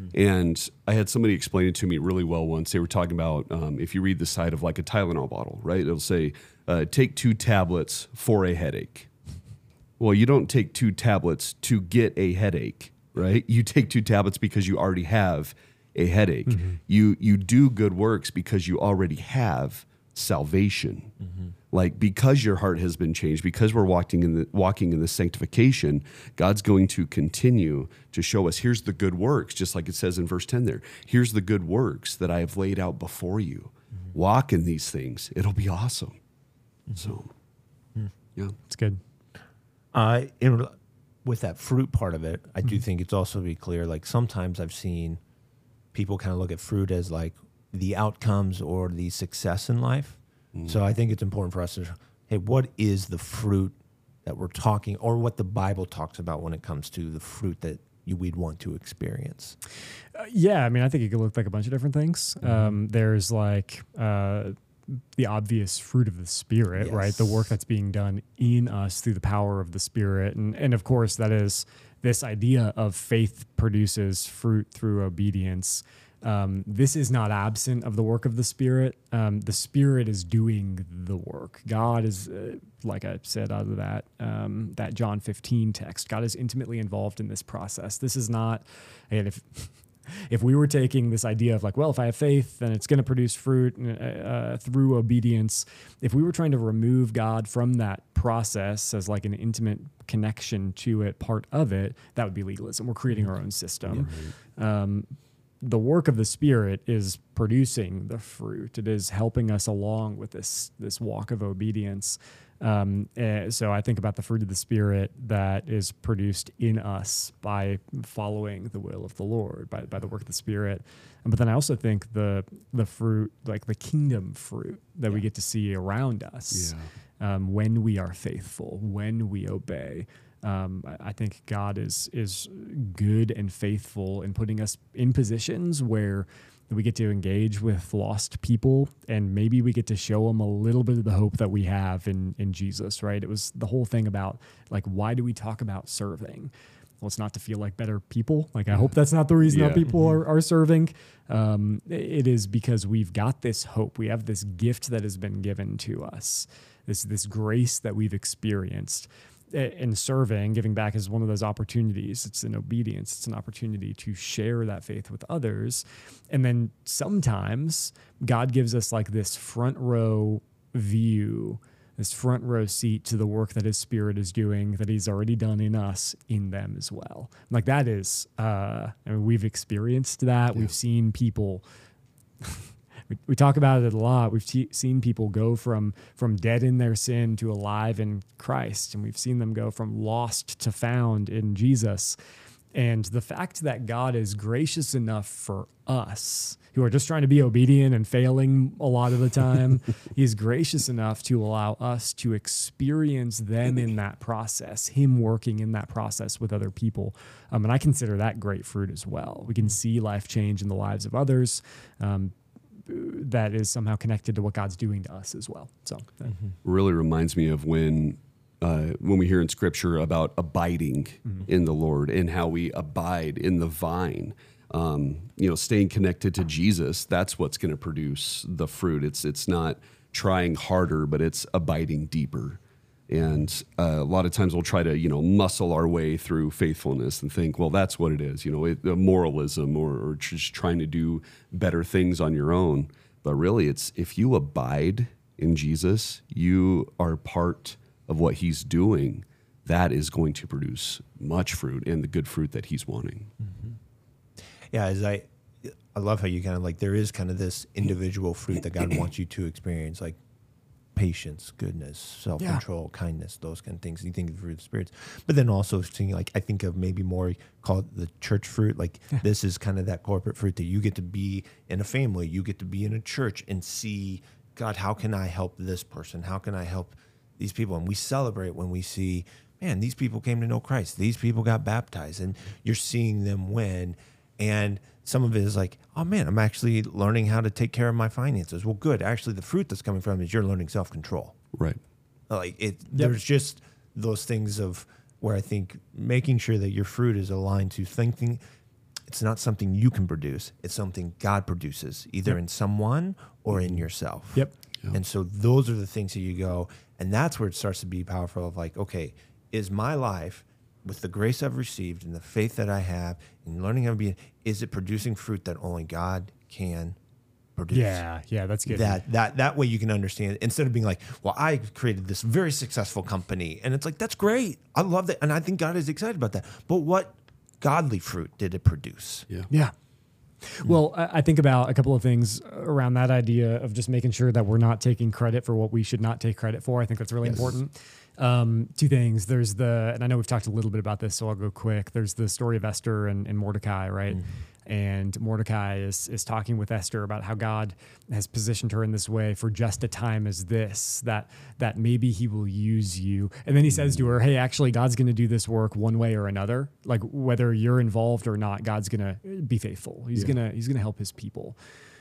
And I had somebody explain it to me really well once. They were talking about um, if you read the side of like a Tylenol bottle, right? It'll say uh, take two tablets for a headache. Well, you don't take two tablets to get a headache, right? You take two tablets because you already have a headache. You you do good works because you already have salvation. Like because your heart has been changed, because we're walking in the walking in the sanctification, God's going to continue to show us, here's the good works, just like it says in verse ten there. Here's the good works that I have laid out before you. Walk in these things. It'll be awesome. So yeah. It's good. Uh, in, with that fruit part of it, I do think it's also to be clear. Like sometimes I've seen people kind of look at fruit as like the outcomes or the success in life. So I think it's important for us to, hey, what is the fruit that we're talking, or what the Bible talks about when it comes to the fruit that you we'd want to experience? Uh, yeah, I mean, I think it could look like a bunch of different things. Mm-hmm. Um, there's like uh, the obvious fruit of the Spirit, Yes. right? The work that's being done in us through the power of the Spirit. And, and of course, that is this idea of faith produces fruit through obedience. Um, this is not absent of the work of the Spirit. Um, the Spirit is doing the work. God is, uh, like I said out of that um, that John fifteen text, God is intimately involved in this process. This is not, and if if we were taking this idea of like, well, if I have faith, then it's going to produce fruit uh, through obedience. If we were trying to remove God from that process as like an intimate connection to it, part of it, that would be legalism. We're creating our own system. Yeah. Um, the work of the Spirit is producing the fruit. It is helping us along with this this walk of obedience. Um, uh, so I think about the fruit of the Spirit that is produced in us by following the will of the Lord, by by the work of the Spirit. But then I also think the the fruit, like the kingdom fruit that yeah. we get to see around us yeah. um, when we are faithful, when we obey. Um, I think God is is good and faithful in putting us in positions where we get to engage with lost people, and maybe we get to show them a little bit of the hope that we have in in Jesus, right? It was the whole thing about, like, why do we talk about serving? Well, it's not to feel like better people. Like, I hope that's not the reason yeah. that people are, are serving. Um, it is because we've got this hope. We have this gift that has been given to us, this this grace that we've experienced. In serving, giving back is one of those opportunities. It's an obedience. It's an opportunity to share that faith with others. And then sometimes God gives us like this front row view, this front row seat to the work that his Spirit is doing, that he's already done in us, in them as well. Like that is, uh, I mean, we've experienced that. Yeah. We've seen people... We, we talk about it a lot. We've te- seen people go from from dead in their sin to alive in Christ, and we've seen them go from lost to found in Jesus. And the fact that God is gracious enough for us, who are just trying to be obedient and failing a lot of the time, he's gracious enough to allow us to experience them in that process, him working in that process with other people. Um, and I consider that great fruit as well. We can see life change in the lives of others. Um, that is somehow connected to what God's doing to us as well. So mm-hmm. really reminds me of when uh, when we hear in Scripture about abiding mm-hmm. in the Lord and how we abide in the vine. Um, you know, staying connected to Jesus, that's what's going to produce the fruit. It's it's not trying harder, but it's abiding deeper. And uh, a lot of times we'll try to, you know, muscle our way through faithfulness and think, well, that's what it is, you know, it, uh, moralism or, or just trying to do better things on your own. But really, it's if you abide in Jesus, you are part of what he's doing. That is going to produce much fruit and the good fruit that he's wanting. Mm-hmm. Yeah, as I, I love how you kind of like, there is kind of this individual fruit that God wants you to experience, like patience, goodness, self-control, yeah. kindness, those kind of things. You think of the fruit of the spirits, but then also seeing, like, I think of maybe more called the church fruit. Like yeah. this is kind of that corporate fruit that you get to be in a family, you get to be in a church and see, God, how can I help this person? How can I help these people? And we celebrate when we see, man, these people came to know Christ. These people got baptized, and you're seeing them win. And some of it is like, oh man, I'm actually learning how to take care of my finances. Well, good. Actually, the fruit that's coming from it is you're learning self-control. Right. Like it, yep. There's just those things of where I think making sure that your fruit is aligned to thinking. It's not something you can produce. It's something God produces, either yep. in someone or in yourself. Yep. yep. And so those are the things that you go, and that's where it starts to be powerful of like, okay, is my life, with the grace I've received and the faith that I have and learning how to be, is it producing fruit that only God can produce? Yeah, yeah, that's good. That that that way you can understand, instead of being like, well, I created this very successful company, and it's like, that's great. I love that, and I think God is excited about that. But what godly fruit did it produce? Yeah. Yeah. Well, I think about a couple of things around that idea of just making sure that we're not taking credit for what we should not take credit for. I think that's really yes. important. Um, two things. There's the, and I know we've talked a little bit about this, so I'll go quick. There's the story of Esther and, and Mordecai, right? Mm-hmm. And Mordecai is is talking with Esther about how God has positioned her in this way for just a time as this, that that maybe he will use you. And then he says to her, hey, actually, God's going to do this work one way or another. Like whether you're involved or not, God's going to be faithful. He's Yeah. going to he's going to help his people.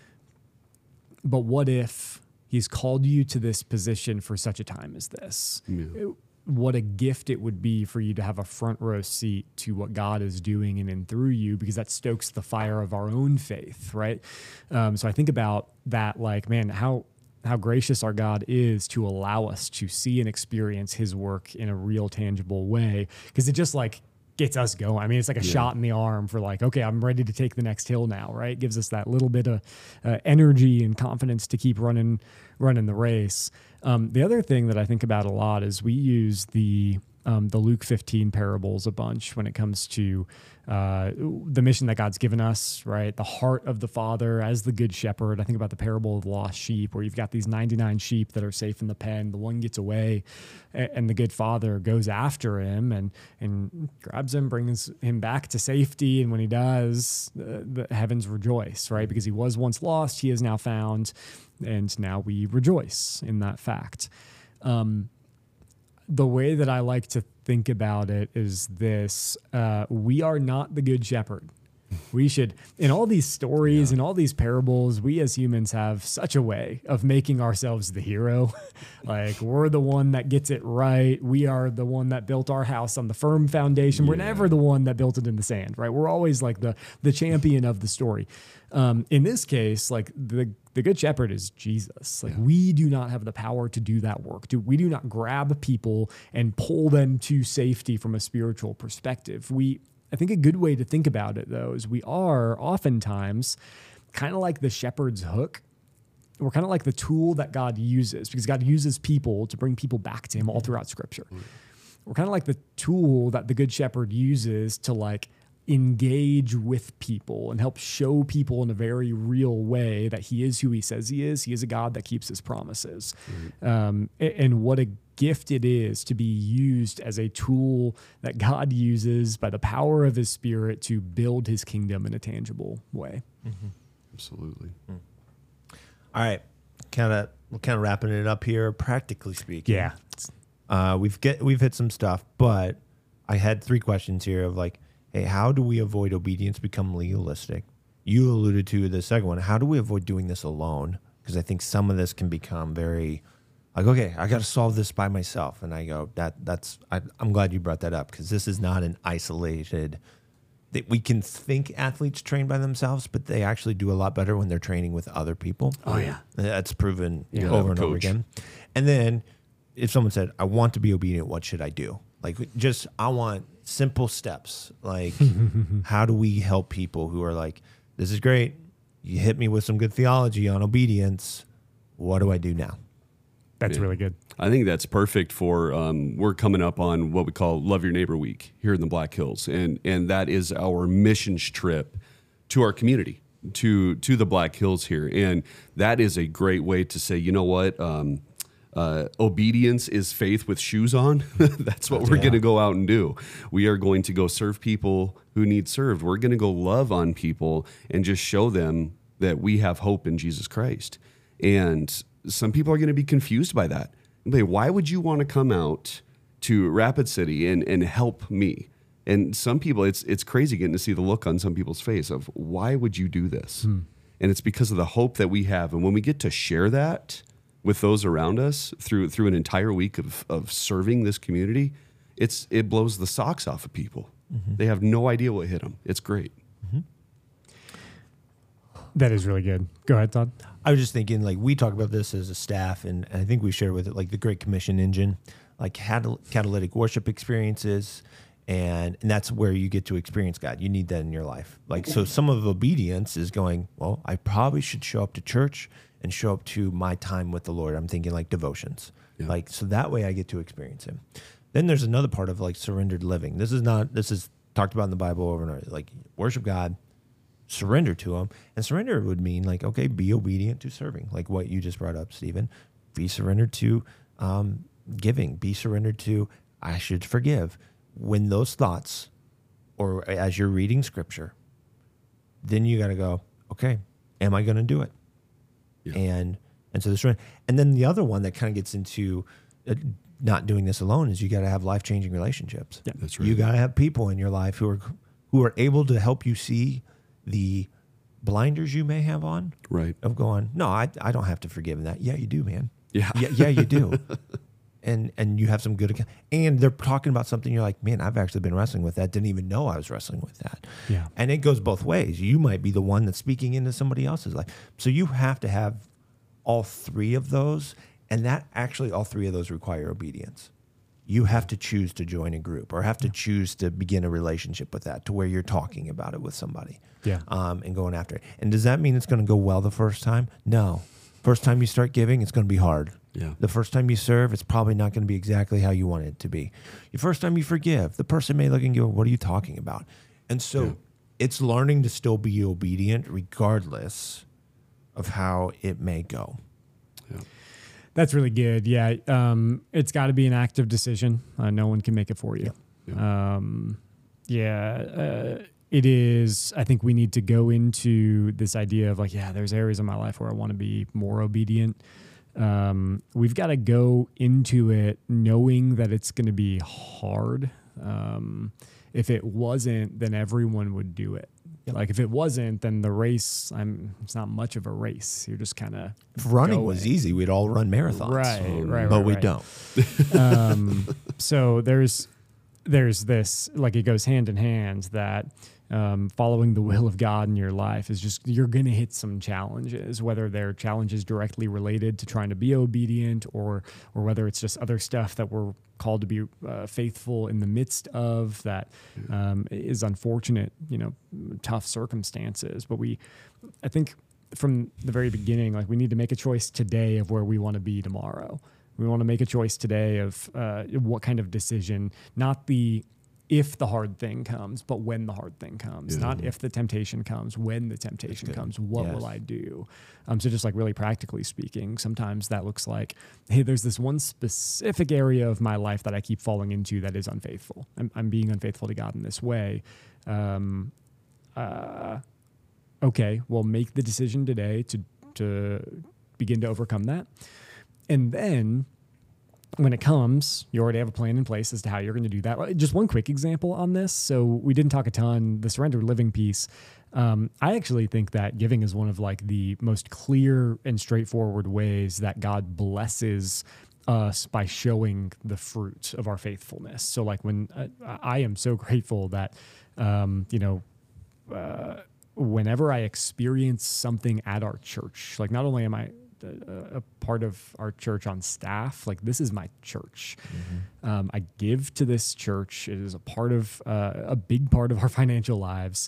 But what if he's called you to this position for such a time as this? Yeah. It- what a gift it would be for you to have a front row seat to what God is doing in and through you, because that stokes the fire of our own faith, right? Um, so I think about that, like, man, how how gracious our God is to allow us to see and experience his work in a real, tangible way, because it just like gets us going. I mean, it's like a Yeah. shot in the arm for like, okay, I'm ready to take the next hill now, right? It gives us that little bit of uh, energy and confidence to keep running running the race. Um, the other thing that I think about a lot is we use the um, the Luke fifteen parables a bunch when it comes to uh, the mission that God's given us, right? The heart of the Father as the good shepherd. I think about the parable of the lost sheep, where you've got these ninety-nine sheep that are safe in the pen. The one gets away, a- and the good Father goes after him and and grabs him, brings him back to safety. And when he does, uh, the heavens rejoice, right? Because he was once lost, he is now found, and now we rejoice in that fact. Um, the way that I like to think about it is this: uh, we are not the good shepherd. We should, in all these stories and all these parables, we as humans have such a way of making ourselves the hero. Like we're the one that gets it right. We are the one that built our house on the firm foundation. We're Yeah. never the one that built it in the sand, right? We're always like the the champion of the story. Um, in this case, like the the good shepherd is Jesus. Like we do not have the power to do that work. Do we do not grab people and pull them to safety from a spiritual perspective. We I think a good way to think about it, though, is we are oftentimes kind of like the shepherd's hook. We're kind of like the tool that God uses, because God uses people to bring people back to him all throughout Scripture. We're kind of like the tool that the good shepherd uses to like engage with people and help show people in a very real way that he is who he says he is. He is a God that keeps his promises. Um, a- and what a gift it is to be used as a tool that God uses by the power of his Spirit to build his kingdom in a tangible way. Absolutely. All right, kind of we're kind of wrapping it up here. Practically speaking, Yeah. uh, we've get we've hit some stuff, but I had three questions here of like, hey, how do we avoid obedience become legalistic? You alluded to the second one. How do we avoid doing this alone? Because I think some of this can become very like, okay, I got to solve this by myself, and I go that that's. I, I'm glad you brought that up, because this is not an isolated. That we can think athletes train by themselves, but they actually do a lot better when they're training with other people. Oh, yeah. That's proven Yeah. over and Coach. over again. And then if someone said, I want to be obedient, what should I do? Like, just, I want simple steps. Like, how do we help people who are like, this is great. You hit me with some good theology on obedience. What do I do now? That's Yeah. really good. I think that's perfect for, um, we're coming up on what we call Love Your Neighbor Week here in the Black Hills. And, and that is our missions trip to our community, to, to the Black Hills here. And that is a great way to say, you know what, um, uh, obedience is faith with shoes on. That's what we're Yeah. going to go out and do. We are going to go serve people who need served. We're going to go love on people and just show them that we have hope in Jesus Christ. And some people are going to be confused by that. But why would you want to come out to Rapid City and, and help me? And some people, it's it's crazy getting to see the look on some people's face of why would you do this? And it's because of the hope that we have. And when we get to share that with those around us through through an entire week of, of serving this community, it's it blows the socks off of people. They have no idea what hit them. It's great. That is really good. Go ahead, Todd. I was just thinking, like, we talk about this as a staff, and, and I think we share with it, like, the Great Commission engine, like catal- catalytic worship experiences, and, and that's where you get to experience God. You need that in your life. Like, so some of obedience is going, well, I probably should show up to church and show up to my time with the Lord. I'm thinking, like, devotions. Yeah. Like, so that way I get to experience Him. Then there's another part of, like, surrendered living. This is not, this is talked about in the Bible over and over. Like, worship God, surrender to him. And surrender would mean like, okay, be obedient to serving, like what you just brought up, Stephen. Be surrendered to um, giving. Be surrendered to, I should forgive. When those thoughts, or as you're reading scripture, then you got to go, okay, am I going to do it? Yeah. And and so this one, and then the other one that kind of gets into uh, not doing this alone is you got to have life changing relationships. Yeah, that's right. You got to have people in your life who are who are able to help you see the blinders you may have on. Right. Of going, no, I I don't have to forgive that. Yeah, you do, man. Yeah. Yeah, yeah, you do. And and you have some good account. And they're talking about something you're like, man, I've actually been wrestling with that. Didn't even know I was wrestling with that. Yeah. And it goes both ways. You might be the one that's speaking into somebody else's life. So you have to have all three of those. And that actually, all three of those require obedience. You have to choose to join a group or have to choose to begin a relationship with that to where you're talking about it with somebody. Yeah. Um, and going after it. And does that mean it's going to go well the first time? No. First time you start giving, it's going to be hard. Yeah. The first time you serve, it's probably not going to be exactly how you want it to be. The first time you forgive, the person may look and go, what are you talking about? And so Yeah. it's learning to still be obedient regardless of how it may go. Yeah. That's really good. Yeah. Um, it's got to be an active decision. Uh, no one can make it for you. Yeah. Um, yeah. Uh, it is, I think we need to go into this idea of like, yeah, there's areas in my life where I want to be more obedient. Um, we've got to go into it knowing that it's going to be hard. Um, if it wasn't, then everyone would do it. Yep. Like if it wasn't, then the race, I'm, it's not much of a race. You're just kind of If running was easy, we'd all run marathons. Right, Oh, right, But right, we right. don't. um, so there's there's this, like it goes hand in hand that um, following the will of God in your life is just, you're going to hit some challenges, whether they're challenges directly related to trying to be obedient or or whether it's just other stuff that we're called to be uh, faithful in the midst of that um, is unfortunate, you know, tough circumstances. But we, I think from the very beginning, like we need to make a choice today of where we want to be tomorrow. We want to make a choice today of uh, what kind of decision, not the if the hard thing comes, but when the hard thing comes. Yeah. Not if the temptation comes, when the temptation good. comes, what Yes. will I do? Um, so just like really practically speaking, sometimes that looks like, hey, there's this one specific area of my life that I keep falling into that is unfaithful. I'm, I'm being unfaithful to God in this way. Um, uh, okay, well, make the decision today to to begin to overcome that. And then when it comes, you already have a plan in place as to how you're going to do that. Just one quick example on this. So we didn't talk a ton, the surrendered living piece. Um, I actually think that giving is one of like the most clear and straightforward ways that God blesses us by showing the fruit of our faithfulness. So like when uh, I am so grateful that, um, you know, uh, whenever I experience something at our church, like not only am I a, a part of our church on staff, like this is my church. Mm-hmm. Um, I give to this church. It is a part of uh, a big part of our financial lives,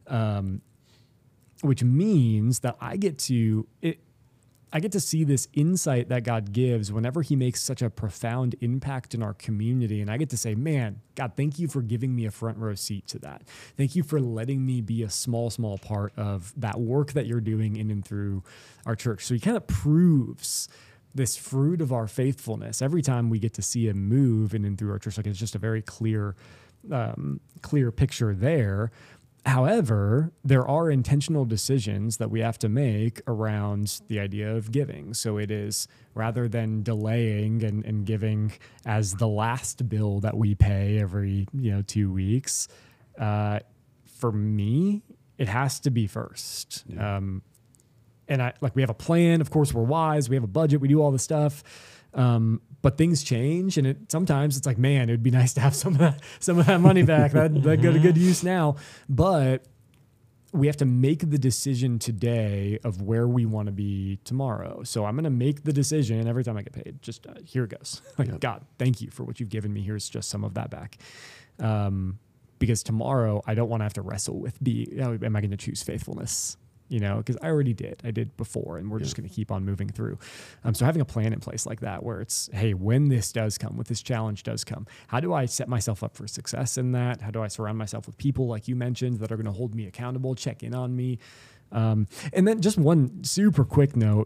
um, which means that I get to it. I get to see this insight that God gives whenever he makes such a profound impact in our community. And I get to say, man, God, thank you for giving me a front row seat to that. Thank you for letting me be a small, small part of that work that you're doing in and through our church. So he kind of proves this fruit of our faithfulness every time we get to see him move in and through our church. Like it's just a very clear, um, clear picture there. However, there are intentional decisions that we have to make around the idea of giving. So it is rather than delaying and, and giving as the last bill that we pay every, you know, two weeks, uh, for me, it has to be first. Yeah. Um, and I like, we have a plan. Of course, we're wise. We have a budget. We do all this stuff. Um, but things change, and it sometimes it's like, man, it would be nice to have some of that, some of that money back. That that go to good use now. But we have to make the decision today of where we want to be tomorrow. So I'm going to make the decision every time I get paid. Just uh, here it goes. Like, Yep. God, thank you for what you've given me. Here's just some of that back. Um, because tomorrow I don't want to have to wrestle with be. Oh, am I going to choose faithfulness? You know, because I already did. I did before, and we're Yeah. just going to keep on moving through. Um, so having a plan in place like that, where it's, hey, when this does come, when this challenge does come, how do I set myself up for success in that? How do I surround myself with people, like you mentioned, that are going to hold me accountable, check in on me? Um, and then just one super quick note.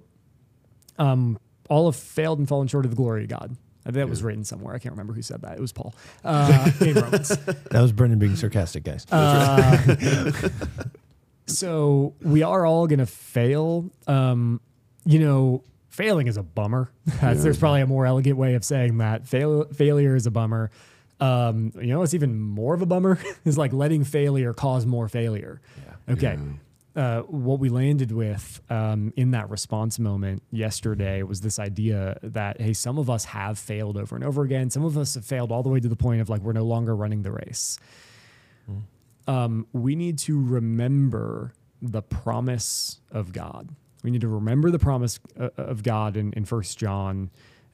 Um, all have failed and fallen short of the glory of God. I think that was written somewhere. I can't remember who said that. It was Paul uh, in Romans. That was Brendan being sarcastic, guys. Uh, So we are all going to fail. Um, you know, failing is a bummer. That's, There's probably a more elegant way of saying that. Fail, failure is a bummer. Um, you know, it's even more of a bummer is like letting failure cause more failure. Yeah. Okay. Yeah. Uh, what we landed with um, in that response moment yesterday was this idea that, hey, some of us have failed over and over again. Some of us have failed all the way to the point of like, we're no longer running the race. Mm. Um, we need to remember the promise of God. We need to remember the promise uh, of God in, in First John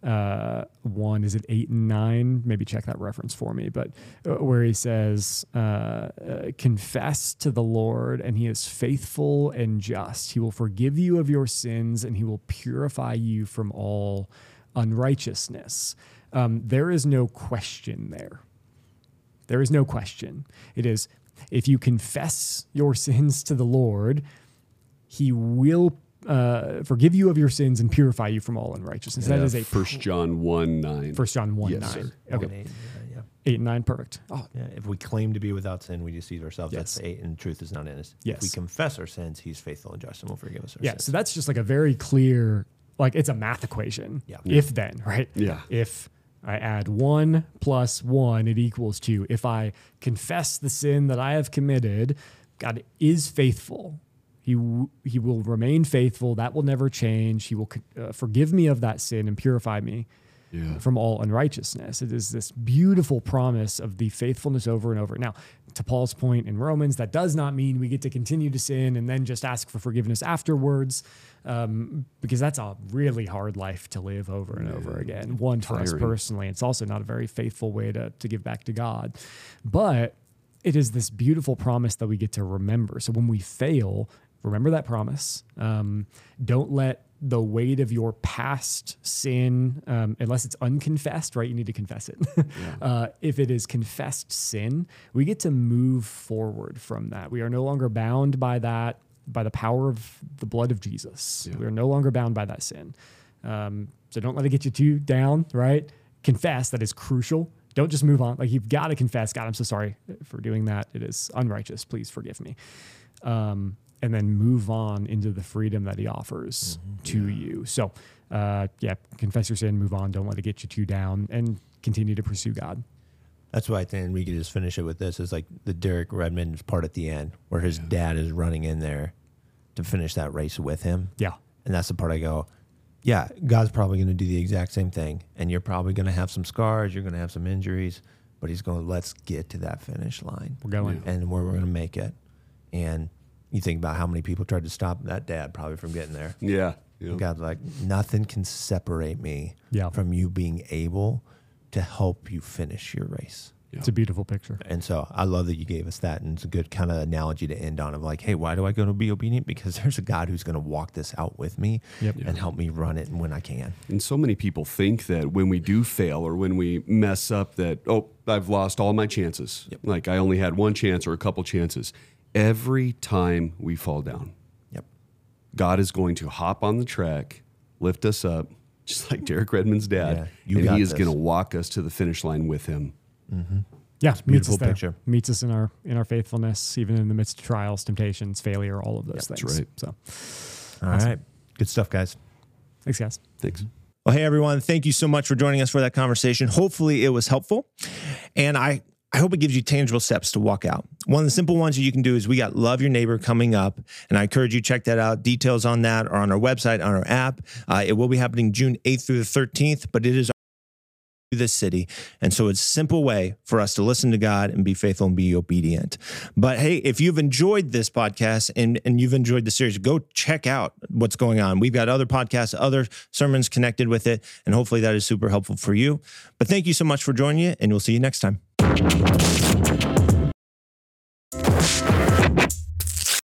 uh, one. Is it eight and nine? Maybe check that reference for me. But uh, where he says, uh, uh, confess to the Lord, and he is faithful and just. He will forgive you of your sins, and he will purify you from all unrighteousness. Um, there is no question there. There is no question. It is, if you confess your sins to the Lord, he will uh, forgive you of your sins and purify you from all unrighteousness. Yeah, that is a First John one nine. First John one yes, nine. Sir. Okay. Eight, yeah, yeah. Eight and nine, perfect. Oh, yeah. If we claim to be without sin, we deceive ourselves. Yes. That's eight, and truth is not in us. Yes. If we confess our sins, he's faithful and just and will forgive us our yeah, sins. so that's just like a very clear, like it's a math equation. Yeah. If then, right? Yeah. If I add one plus one, it equals two. If I confess the sin that I have committed, God is faithful. He w- he will remain faithful. That will never change. He will uh, forgive me of that sin and purify me yeah. from all unrighteousness. It is this beautiful promise of the faithfulness over and over. Now, to Paul's point in Romans, that does not mean we get to continue to sin and then just ask for forgiveness afterwards, um, because that's a really hard life to live over and yeah. over again. One, for Tiring. us personally. It's also not a very faithful way to, to give back to God. But it is this beautiful promise that we get to remember. So when we fail, remember that promise. Um, don't let the weight of your past sin, um, unless it's unconfessed, right? You need to confess it. Yeah. uh, if it is confessed sin, we get to move forward from that. We are no longer bound by that, by the power of the blood of Jesus. Yeah. We are no longer bound by that sin. Um, so don't let it get you too down, right? Confess, that is crucial. Don't just move on. Like, you've got to confess, God, I'm so sorry for doing that. It is unrighteous. Please forgive me. Um, and then move on into the freedom that he offers mm-hmm. to yeah. you. So, uh, yeah, confess your sin, move on. Don't let it get you too down, and continue to pursue God. That's why I think we could just finish it with this. Is like the Derek Redmond part at the end where his yeah. dad is running in there to finish that race with him. Yeah. And that's the part I go, yeah, God's probably going to do the exact same thing. And you're probably going to have some scars. You're going to have some injuries. But he's going, let's get to that finish line. We're going. And where we're going to make it. And you think about how many people tried to stop that dad probably from getting there. Yeah. yeah. God's like, nothing can separate me yeah. from you being able to help you finish your race. Yeah. It's a beautiful picture. And so I love that you gave us that. And it's a good kind of analogy to end on of like, hey, why do I go to be obedient? Because there's a God who's going to walk this out with me yep. and help me run it when I can. And so many people think that when we do fail or when we mess up that, oh, I've lost all my chances. Yep. Like I only had one chance or a couple chances. Every time we fall down, yep. God is going to hop on the track, lift us up, just like Derek Redmond's dad, yeah, and he is going to walk us to the finish line with him. Mm-hmm. Yeah, meets us there. Picture. Meets us in our in our faithfulness, even in the midst of trials, temptations, failure, all of those yeah, things. That's right. So, all awesome. right, good stuff, guys. Thanks, guys. Thanks. Well, hey everyone, thank you so much for joining us for that conversation. Hopefully, it was helpful, and I. I hope it gives you tangible steps to walk out. One of the simple ones that you can do is we got Love Your Neighbor coming up, and I encourage you to check that out. Details on that are on our website, on our app. Uh, it will be happening June eighth through the thirteenth, but it is this city. And so it's a simple way for us to listen to God and be faithful and be obedient. But hey, if you've enjoyed this podcast and, and you've enjoyed the series, go check out what's going on. We've got other podcasts, other sermons connected with it, and hopefully that is super helpful for you. But thank you so much for joining us, and we'll see you next time.